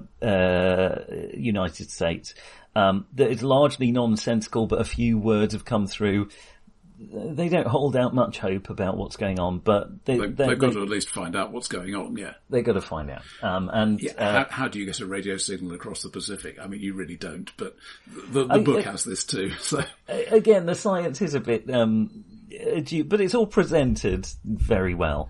United States that is largely nonsensical, but a few words have come through. They don't hold out much hope about what's going on, but they've got to at least find out what's going on. Yeah, they've got to find out. How do you get a radio signal across the Pacific? I mean, you really don't, but the book has this too. So again, the science is a bit, but it's all presented very well.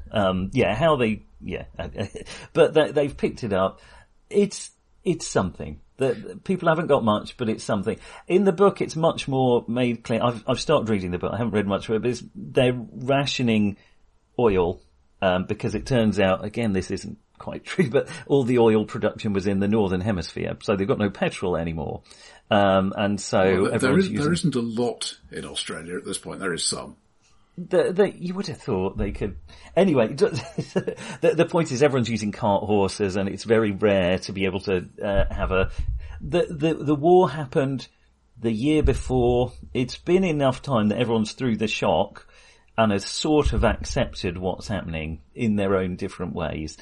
But they've picked it up. It's something. That people haven't got much, but it's something. In the book, it's much more made clear. I've started reading the book. I haven't read much of it, but they're rationing oil, because it turns out, again, this isn't quite true, but all the oil production was in the Northern Hemisphere, so they've got no petrol anymore. And so there isn't a lot in Australia at this point. There is some. You would have thought they could. Anyway, the point is everyone's using cart horses, and it's very rare to be able to have a. The war happened the year before. It's been enough time that everyone's through the shock and has sort of accepted what's happening in their own different ways.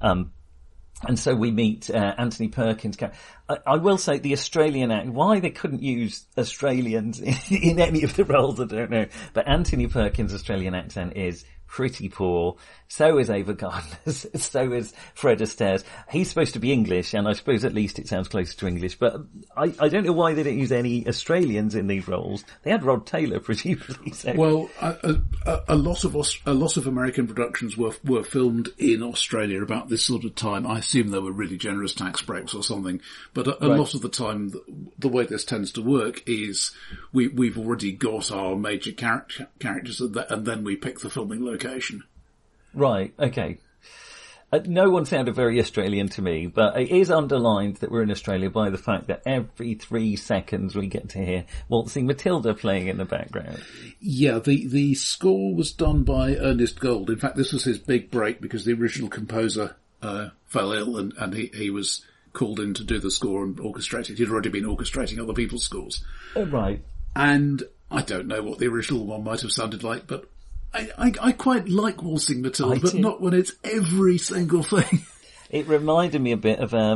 And so we meet Anthony Perkins. I will say the Australian act, why they couldn't use Australians in any of the roles, I don't know. But Anthony Perkins' Australian accent is pretty poor. So is Ava Gardner's. So is Fred Astaire's. He's supposed to be English, and I suppose at least it sounds closer to English. But I don't know why they didn't use any Australians in these roles. They had Rod Taylor, presumably. So. Well, a lot of American productions were filmed in Australia about this sort of time. I assume there were really generous tax breaks or something. But a lot of the time, the way this tends to work is we've already got our major characters, and then we pick the filming location. Right, okay. No one sounded very Australian to me, but it is underlined that we're in Australia by the fact that every 3 seconds we get to hear Waltzing Matilda playing in the background. Yeah, the score was done by Ernest Gold. In fact, this was his big break because the original composer fell ill, and he was called in to do the score and orchestrate it. He'd already been orchestrating other people's scores. Right. And I don't know what the original one might have sounded like, but I quite like Waltzing Matilda, but not when it's every single thing. It reminded me a bit of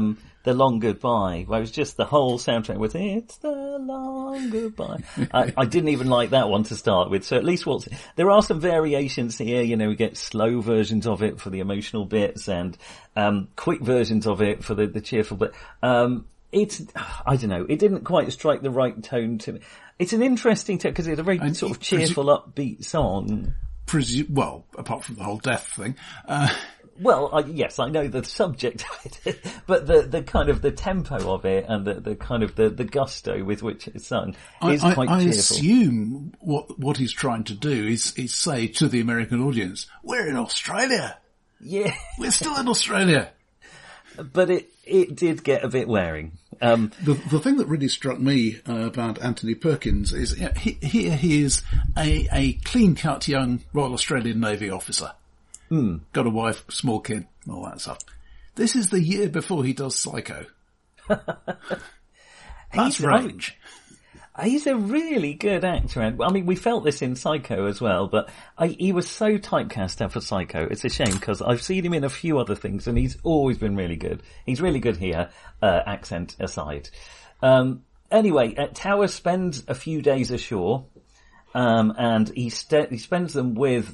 The Long Goodbye, where it was just the whole soundtrack was "It's the Long Goodbye." I didn't even like that one to start with, so at least there are some variations here. You know, we get slow versions of it for the emotional bits and quick versions of it for the cheerful bit. I don't know, it didn't quite strike the right tone to me. It's an interesting because it's a very sort of cheerful, upbeat song. Well, apart from the whole death thing. Well, yes, I know the subject of it, but the kind of the tempo of it and the kind of the gusto with which it's sung is quite cheerful. I assume what he's trying to do is say to the American audience, we're in Australia. Yeah. We're still in Australia. But it did get a bit wearing. The thing that really struck me about Anthony Perkins is he is a clean-cut young Royal Australian Navy officer. Got a wife, small kid, all that stuff. This is the year before he does Psycho. That's range. He's a really good actor. I mean, we felt this in Psycho as well, but he was so typecast out for Psycho. It's a shame because I've seen him in a few other things and he's always been really good. He's really good here, accent aside. Anyway, Towers spends a few days ashore, and he spends them with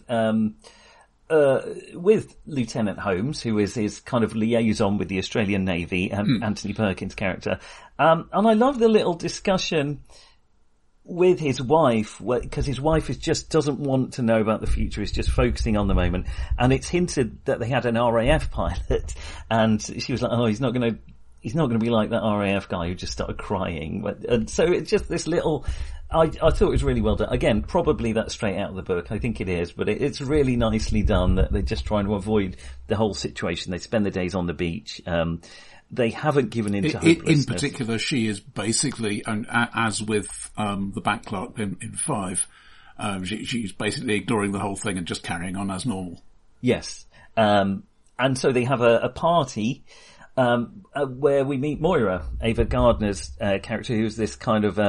Lieutenant Holmes, who is his kind of liaison with the Australian Navy, Anthony Perkins' character. And I love the little discussion with his wife, because his wife just doesn't want to know about the future, is just focusing on the moment. And it's hinted that they had an RAF pilot, and she was like, oh, he's not going to be like that RAF guy who just started crying. And so it's just this little, I thought it was really well done. Again, probably that's straight out of the book. I think it is, but it's really nicely done that they're just trying to avoid the whole situation. They spend the days on the beach. They haven't given in to hopelessness. In particular, she is basically, as with the bank clerk in 5, she's basically ignoring the whole thing and just carrying on as normal. Yes. And so they have a party where we meet Moira, Ava Gardner's character, who's this kind of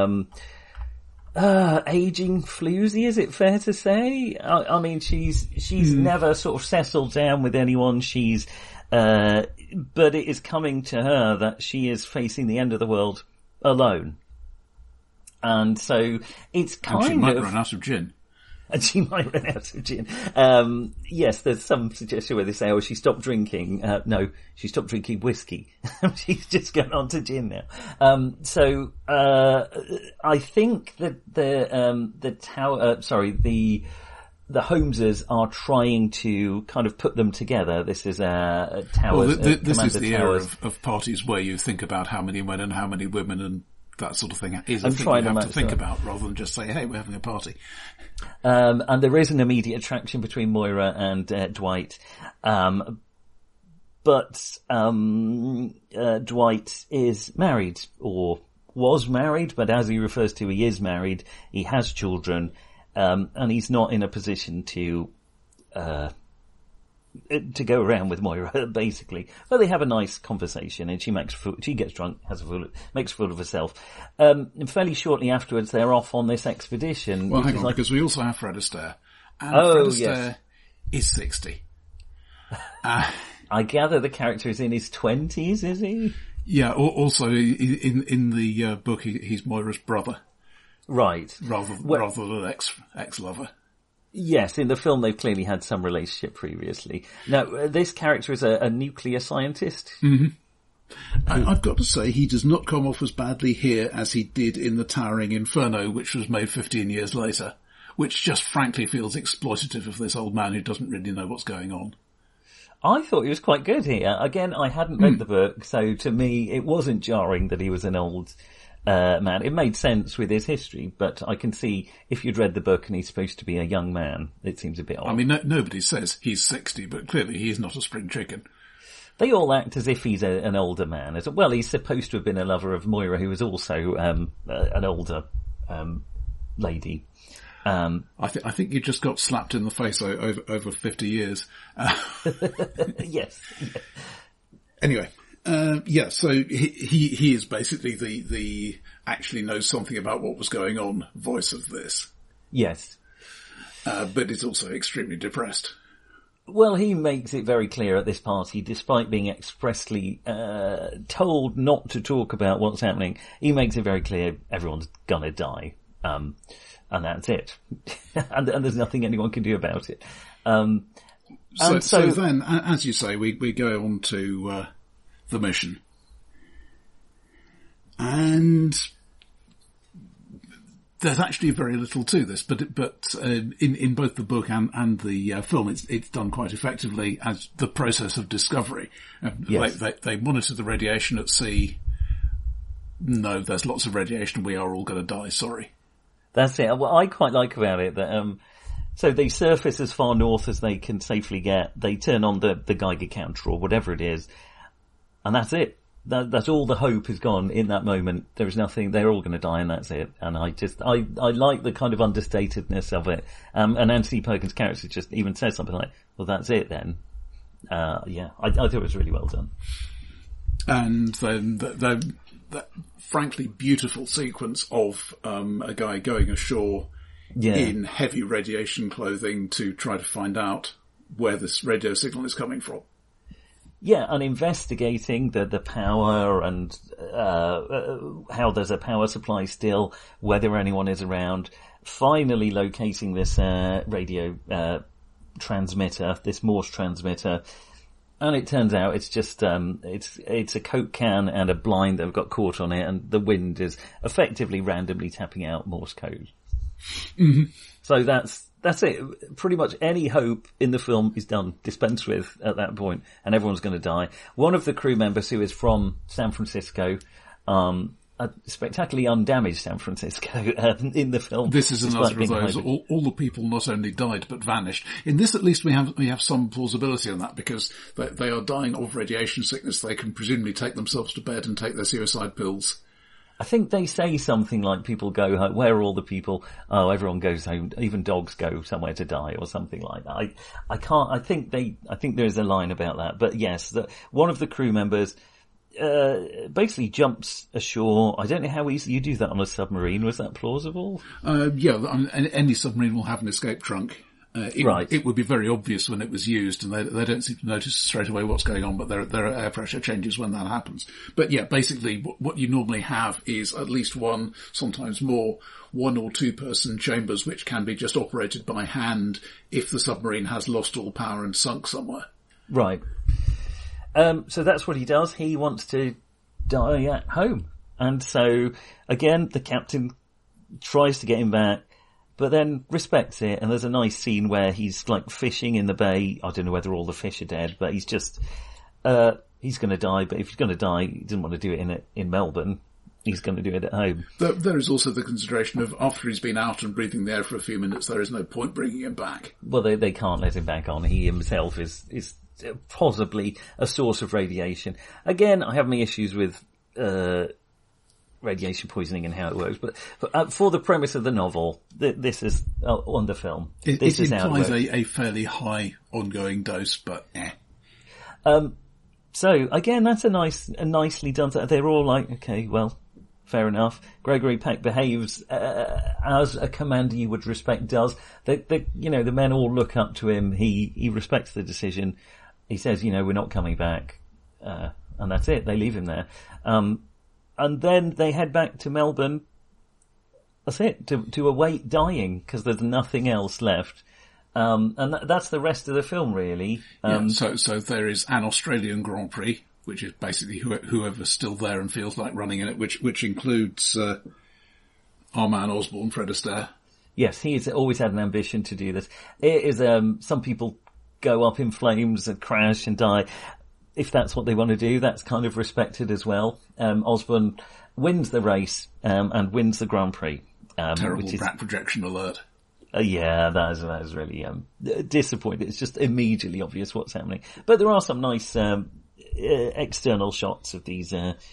aging floozy, is it fair to say? I mean, she's never sort of settled down with anyone. But it is coming to her that she is facing the end of the world alone. And so it's kind of... And she might run out of gin. And she might run out of gin. Yes, there's some suggestion where they say, oh, she stopped drinking. No, she stopped drinking whiskey. She's just gone on to gin now. So I think that the Holmeses are trying to kind of put them together. This is Towers. Well, this is the era Towers. of parties where you think about how many men and how many women and that sort of thing is a I'm thing trying you to have to think about rather than just say, hey, we're having a party. And there is an immediate attraction between Moira and Dwight. But Dwight is married, or was married, but as he refers to, he is married. He has children. And he's not in a position to go around with Moira, basically. But they have a nice conversation, and she gets drunk, makes a fool of herself. And fairly shortly afterwards, they're off on this expedition. Well, hang on, because we also have Fred Astaire. And Fred Astaire is 60. I gather the character is in his 20s, is he? Yeah, also in the book, he's Moira's brother. Right. Rather than ex-lover. Yes, in the film they've clearly had some relationship previously. Now, this character is a nuclear scientist. Mm-hmm. I've got to say, he does not come off as badly here as he did in The Towering Inferno, which was made 15 years later, which just frankly feels exploitative of this old man who doesn't really know what's going on. I thought he was quite good here. Again, I hadn't read the book, so to me it wasn't jarring that he was an old man. It made sense with his history, but I can see if you'd read the book and he's supposed to be a young man, it seems a bit odd. I mean, nobody says he's 60, but clearly he's not a spring chicken. They all act as if he's an older man. Well, he's supposed to have been a lover of Moira, who was also an older lady. I think you just got slapped in the face over 50 years. Yes. Anyway. So he is basically the actually knows something about what was going on voice of this. Yes. But is also extremely depressed. Well, he makes it very clear at this party, despite being expressly told not to talk about what's happening, he makes it very clear everyone's gonna die. And that's it. and there's nothing anyone can do about it. So then, as you say, we go on to the mission. And there's actually very little to this, but in both the book and the film, it's done quite effectively as the process of discovery. Yes. They monitor the radiation at sea. No, there's lots of radiation. We are all going to die. Sorry. That's it. What I quite like about it that so they surface as far north as they can safely get. They turn on the Geiger counter or whatever it is, and that's it. That's all the hope is gone in that moment. There is nothing, they're all going to die and that's it. And I like the kind of understatedness of it. And Anthony Perkins' character just even says something like, well, that's it then. I thought it was really well done. And then that frankly beautiful sequence of, a guy going ashore in heavy radiation clothing to try to find out where this radio signal is coming from. Yeah, and investigating the power and how there's a power supply still, whether anyone is around, finally locating this radio transmitter, this Morse transmitter, and it turns out it's just it's a Coke can and a blind that have got caught on it, and the wind is effectively randomly tapping out Morse code. Mm-hmm. So that's it. Pretty much any hope in the film is done, dispensed with at that point, and everyone's going to die. One of the crew members who is from San Francisco, a spectacularly undamaged San Francisco in the film. This is another of those. All the people not only died but vanished. In this, at least, we have some plausibility on that because they are dying of radiation sickness. They can presumably take themselves to bed and take their suicide pills. I think they say something like people go home. Where are all the people? Oh, everyone goes home. Even dogs go somewhere to die or something like that. I think there is a line about that. But yes, one of the crew members, basically jumps ashore. I don't know how easy you do that on a submarine. Was that plausible? Any submarine will have an escape trunk. Right. It would be very obvious when it was used, and they don't seem to notice straight away what's going on, but there are air pressure changes when that happens. But yeah, basically what you normally have is at least one, sometimes more, 1 or 2 person chambers which can be just operated by hand if the submarine has lost all power and sunk somewhere. Right. So that's what he does. He wants to die at home. And so, again, the captain tries to get him back, but then respects it, and there's a nice scene where he's like fishing in the bay. I don't know whether all the fish are dead, but he's just, he's gonna die, but if he's gonna die, he doesn't want to do it in Melbourne. He's gonna do it at home. There is also the consideration of after he's been out and breathing the air for a few minutes, there is no point bringing him back. Well, they can't let him back on. He himself is possibly a source of radiation. Again, I have my issues with, radiation poisoning and how it works, but for the premise of the novel, this is on the film. It implies a fairly high ongoing dose, but So again, that's a nicely done. They're all like, okay, well, fair enough. Gregory Peck behaves as a commander you would respect does. The men all look up to him. He respects the decision. He says, we're not coming back, and that's it. They leave him there. And then they head back to Melbourne. That's it, to await dying, because there's nothing else left. And that's the rest of the film, really. So there is an Australian Grand Prix, which is basically whoever's still there and feels like running in it, which includes our man Osborne, Fred Astaire. Yes, he's always had an ambition to do this. It is, some people go up in flames and crash and die. If that's what they want to do, that's kind of respected as well. Osborne wins the race, and wins the Grand Prix. Terrible rat projection alert. Yeah, that is really, disappointing. It's just immediately obvious what's happening. But there are some nice, external shots of these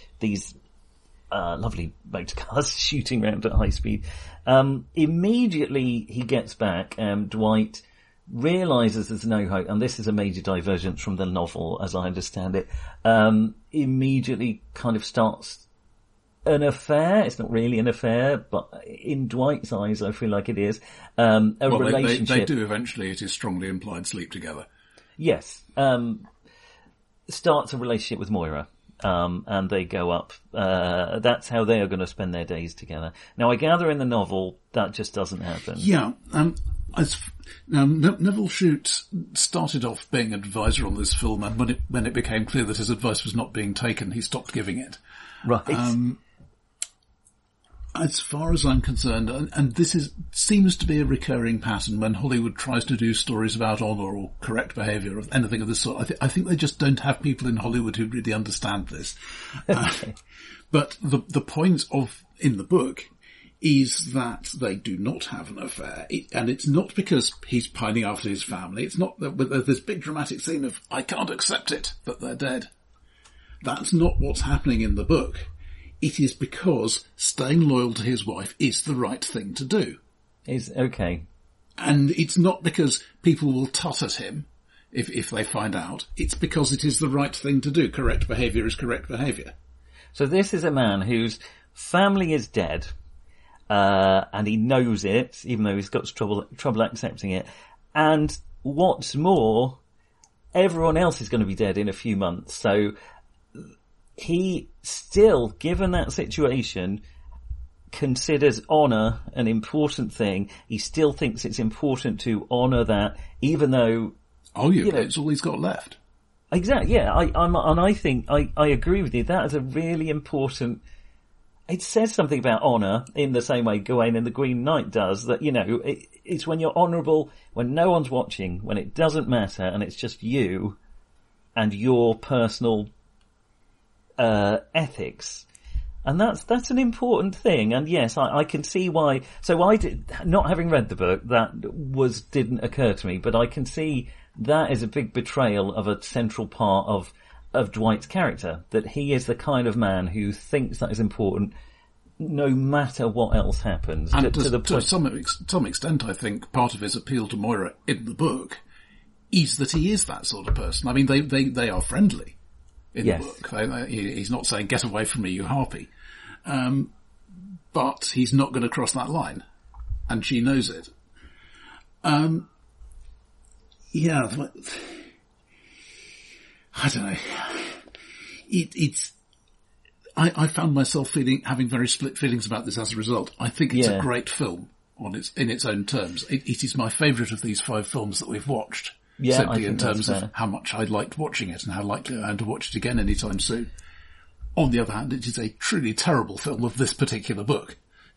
lovely motor cars shooting around at high speed. Immediately he gets back, Dwight realizes there's no hope, and this is a major divergence from the novel as I understand it. Immediately kind of starts an affair. It's not really an affair, but in Dwight's eyes I feel like it is. Relationship. They do eventually, it is strongly implied, sleep together. Yes. Starts a relationship with Moira. And they go up. That's how they are going to spend their days together. Now, I gather in the novel that just doesn't happen. Yeah. Neville Shute started off being an advisor on this film, and when it became clear that his advice was not being taken, he stopped giving it. Right. As far as I'm concerned, and this seems to be a recurring pattern when Hollywood tries to do stories about honour or correct behaviour or anything of this sort. I think they just don't have people in Hollywood who really understand this. But the point in the book is that they do not have an affair, and it's not because he's pining after his family. It's not that there's this big dramatic scene of "I can't accept it" that they're dead. That's not what's happening in the book. It is because staying loyal to his wife is the right thing to do. Okay. And it's not because people will tut at him if they find out. It's because it is the right thing to do. Correct behaviour is correct behaviour. So this is a man whose family is dead, and he knows it, even though he's got trouble accepting it. And what's more, everyone else is going to be dead in a few months. So he still, given that situation, considers honour an important thing. He still thinks it's important to honour that, even though... Oh, yeah, it's all he's got left. Exactly, yeah. I think I agree with you. That is a really important... It says something about honour in the same way Gawain and the Green Knight does, that, it's when you're honourable, when no one's watching, when it doesn't matter, and it's just you and your personal ethics. And that's an important thing. And yes, I can see why. So not having read the book, didn't occur to me, but I can see that is a big betrayal of a central part of Dwight's character, that he is the kind of man who thinks that is important no matter what else happens. And to some extent, I think part of his appeal to Moira in the book is that he is that sort of person. I mean, they are friendly in the book. He's not saying, "Get away from me, you harpy." But he's not going to cross that line. And she knows it. Yeah, I don't know. I found myself having very split feelings about this as a result. I think it's a great film in its own terms. It is my favourite of these 5 films that we've watched. Yeah, simply in terms of how much I liked watching it and how likely I am to watch it again anytime soon. On the other hand, it is a truly terrible film of this particular book.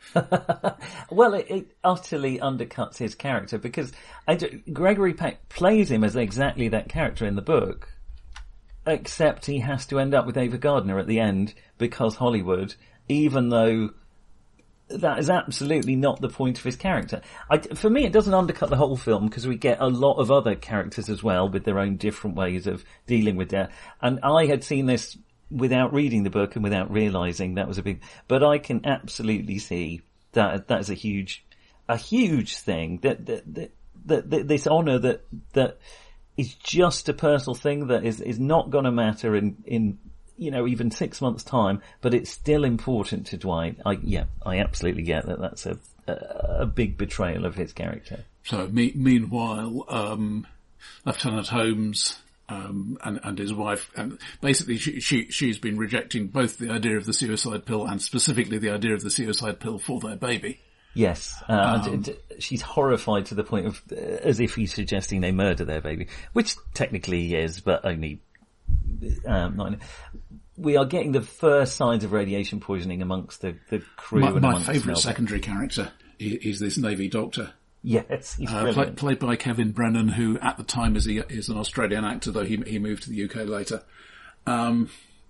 Well, it utterly undercuts his character because Gregory Peck plays him as exactly that character in the book, except he has to end up with Ava Gardner at the end because Hollywood, even though that is absolutely not the point of his character. For me, it doesn't undercut the whole film because we get a lot of other characters as well with their own different ways of dealing with death. And I had seen this without reading the book and without realising that was but I can absolutely see that is a huge thing, that this honour that is just a personal thing that is not going to matter in even 6 months' time, but it's still important to Dwight. I absolutely get that. That's a big betrayal of his character. So meanwhile, Lieutenant Holmes and his wife, and basically she's been rejecting both the idea of the suicide pill and specifically the idea of the suicide pill for their baby. Yes, and she's horrified to the point of as if he's suggesting they murder their baby, which technically he is, but only not. We are getting the first signs of radiation poisoning amongst the crew. My favourite secondary character is this Navy doctor. Yes, he's brilliant. Played by Kevin Brennan, who at the time is an Australian actor, though he moved to the UK later. And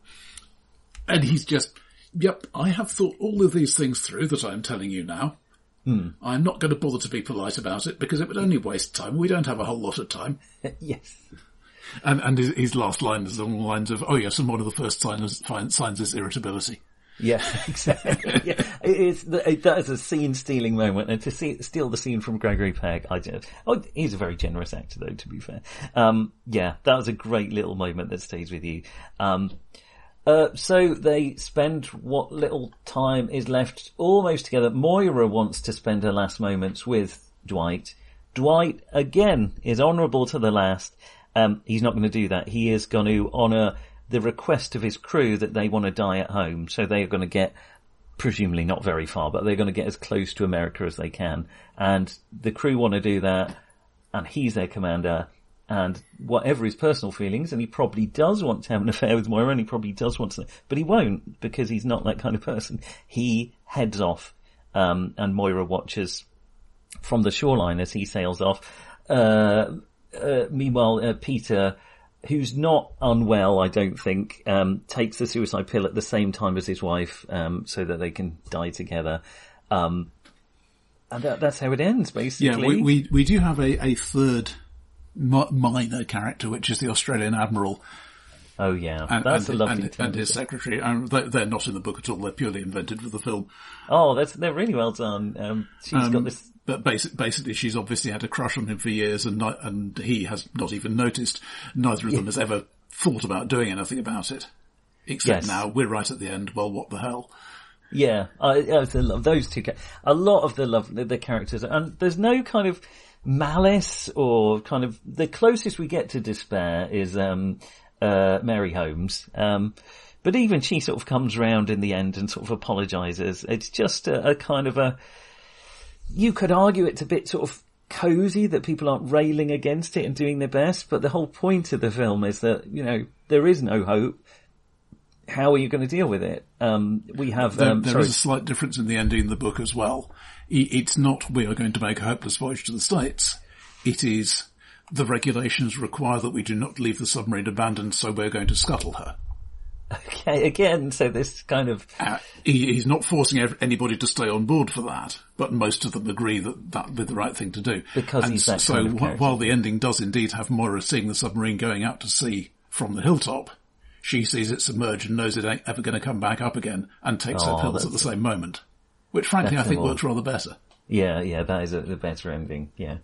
he's just, I have thought all of these things through that I'm telling you now. I'm not going to bother to be polite about it because it would only waste time. We don't have a whole lot of time. Yes. And his last line is along the lines of, "Oh yes, and one of the first signs is irritability." Yeah, exactly. Yeah. That is a scene-stealing moment, and to steal the scene from Gregory Peck, he's a very generous actor, though. To be fair, that was a great little moment that stays with you. So they spend what little time is left almost together. Moira wants to spend her last moments with Dwight. Dwight again is honourable to the last. He's not going to do that. He is going to honour the request of his crew that they want to die at home. So they are going to get, presumably not very far, but they're going to get as close to America as they can. And the crew want to do that, and he's their commander. And whatever his personal feelings, and he probably does want to have an affair with Moira, and he probably does want to, but he won't, because he's not that kind of person. He heads off, and Moira watches from the shoreline as he sails off. Meanwhile, Peter, who's not unwell, I don't think, takes the suicide pill at the same time as his wife, so that they can die together. And that's how it ends, basically. Yeah, we do have a third minor character, which is the Australian Admiral. Oh yeah, that's a lovely and his secretary. They're not in the book at all. They're purely invented for the film. Oh, they're really well done. She's got this. But basically, she's obviously had a crush on him for years, and he has not even noticed. Neither of them has ever thought about doing anything about it. Except now, we're right at the end. Well, what the hell? Yeah, I love those two. A lot of the characters, and there's no kind of malice or kind of, the closest we get to despair is Mary Holmes. But even she sort of comes round in the end and sort of apologises. It's just a kind of you could argue it's a bit sort of cosy that people aren't railing against it and doing their best, but the whole point of the film is that, there is no hope. How are you going to deal with it? We have... There is a slight difference in the ending in the book as well. It's not, we are going to make a hopeless voyage to the States. It is, the regulations require that we do not leave the submarine abandoned, so we're going to scuttle her. Okay, again, so this kind of... He's not forcing anybody to stay on board for that, but most of them agree that would be the right thing to do. Because he's that kind of character. While the ending does indeed have Moira seeing the submarine going out to sea from the hilltop, she sees it submerge and knows it ain't ever going to come back up again, and takes her pills at the same moment. Which frankly I think works rather better. Yeah, that is the better ending, yeah.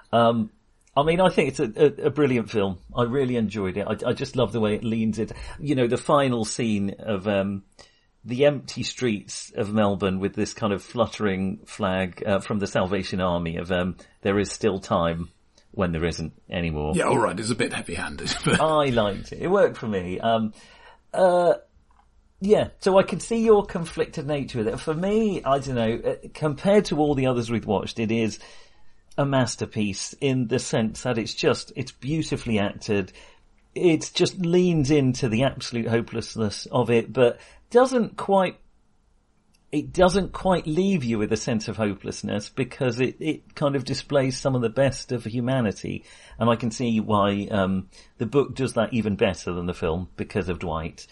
I think it's a brilliant film. I really enjoyed it. I just love the way it leans it. The final scene of the empty streets of Melbourne with this kind of fluttering flag from the Salvation Army of there is still time when there isn't anymore. Yeah, all right. It's a bit heavy-handed. But... I liked it. It worked for me. Yeah, so I can see your conflicted nature with it. For me, I don't know, compared to all the others we've watched, it is a masterpiece in the sense that it's beautifully acted. It just leans into the absolute hopelessness of it, but doesn't quite leave you with a sense of hopelessness, because it kind of displays some of the best of humanity. And I can see why, the book does that even better than the film because of Dwight.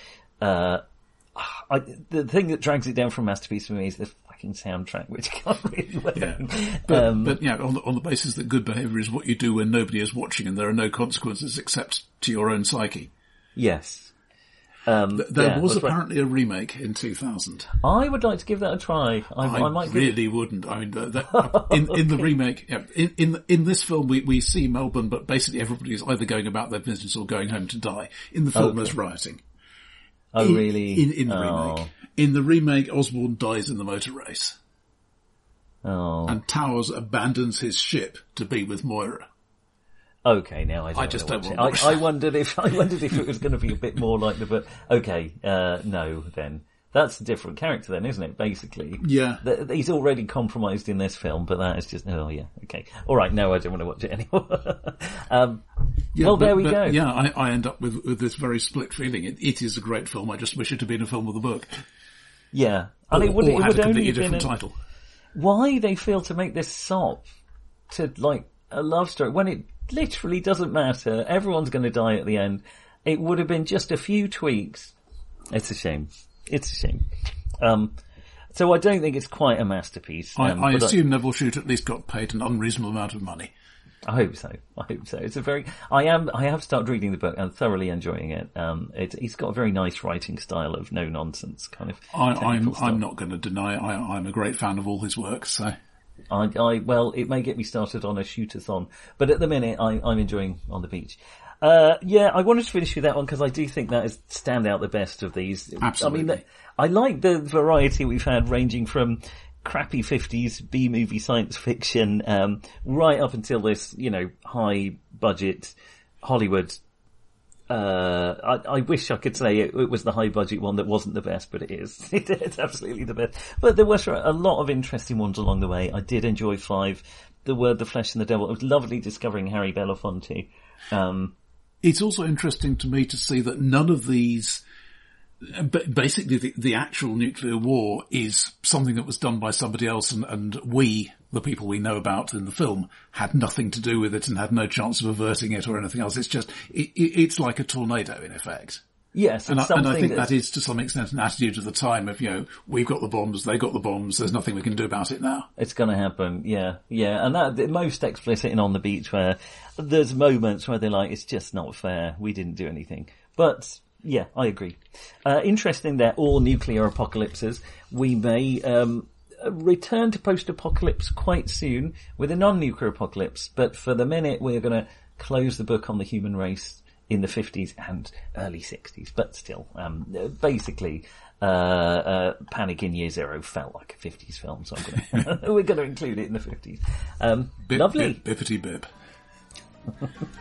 The thing that drags it down from masterpiece for me is the fucking soundtrack, which can't really win. Yeah. But on the basis that good behaviour is what you do when nobody is watching and there are no consequences except to your own psyche. Yes. There was apparently a remake in 2000. I would like to give that a try. I might really wouldn't. I mean, in the remake, in this film, we see Melbourne, but basically everybody is either going about their business or going home to die. In the film, there's rioting. Oh, really? In the remake. In the remake, Osborne dies in the motor race. Oh. And Towers abandons his ship to be with Moira. Okay, now I just don't want to. I wondered if it was going to be a bit more like the book. Okay, no, then. That's a different character then, isn't it, basically? Yeah. He's already compromised in this film, but that is just, oh yeah, okay. Alright, no, I don't want to watch it anymore. There we go. Yeah, I end up with this very split feeling. It is a great film, I just wish it had been a film with a book. Yeah. Or it would had a completely only different title. Why they feel to make this sop to, like, a love story, when it literally doesn't matter, everyone's going to die at the end. It would have been just a few tweaks. It's a shame. So I don't think it's quite a masterpiece. I assume Neville Shute at least got paid an unreasonable amount of money. I hope so. It's I have started reading the book and thoroughly enjoying it. He's got a very nice writing style of no nonsense kind of. I'm not going to deny I'm a great fan of all his work, so. It may get me started on a shoot-a-thon, but at the minute I'm enjoying On the Beach. I wanted to finish with that one because I do think that is stand out the best of these. Absolutely. I like the variety we've had, ranging from crappy 50s B-movie science fiction, right up until this, high budget, Hollywood. I wish I could say it was the high budget one that wasn't the best, but it is. It's absolutely the best. But there was a lot of interesting ones along the way. I did enjoy 5. The Word, the Flesh and the Devil. It was lovely discovering Harry Belafonte. It's also interesting to me to see that none of these, basically the actual nuclear war is something that was done by somebody else, and we, the people we know about in the film, had nothing to do with it and had no chance of averting it or anything else. It's just, it's like a tornado in effect. Yes, and I think that is to some extent an attitude of the time of, we've got the bombs, they got the bombs, there's nothing we can do about it now. It's gonna happen, yeah. And that, the most explicit in On the Beach, where there's moments where they're like, it's just not fair, we didn't do anything. But, yeah, I agree. Interesting, they're all nuclear apocalypses. We may, return to post-apocalypse quite soon with a non-nuclear apocalypse, but for the minute we're gonna close the book on the human race in the 50s and early 60s, but still, basically, Panic in Year Zero felt like a 50s film, so we're going to include it in the 50s. Lovely. Bippity bip.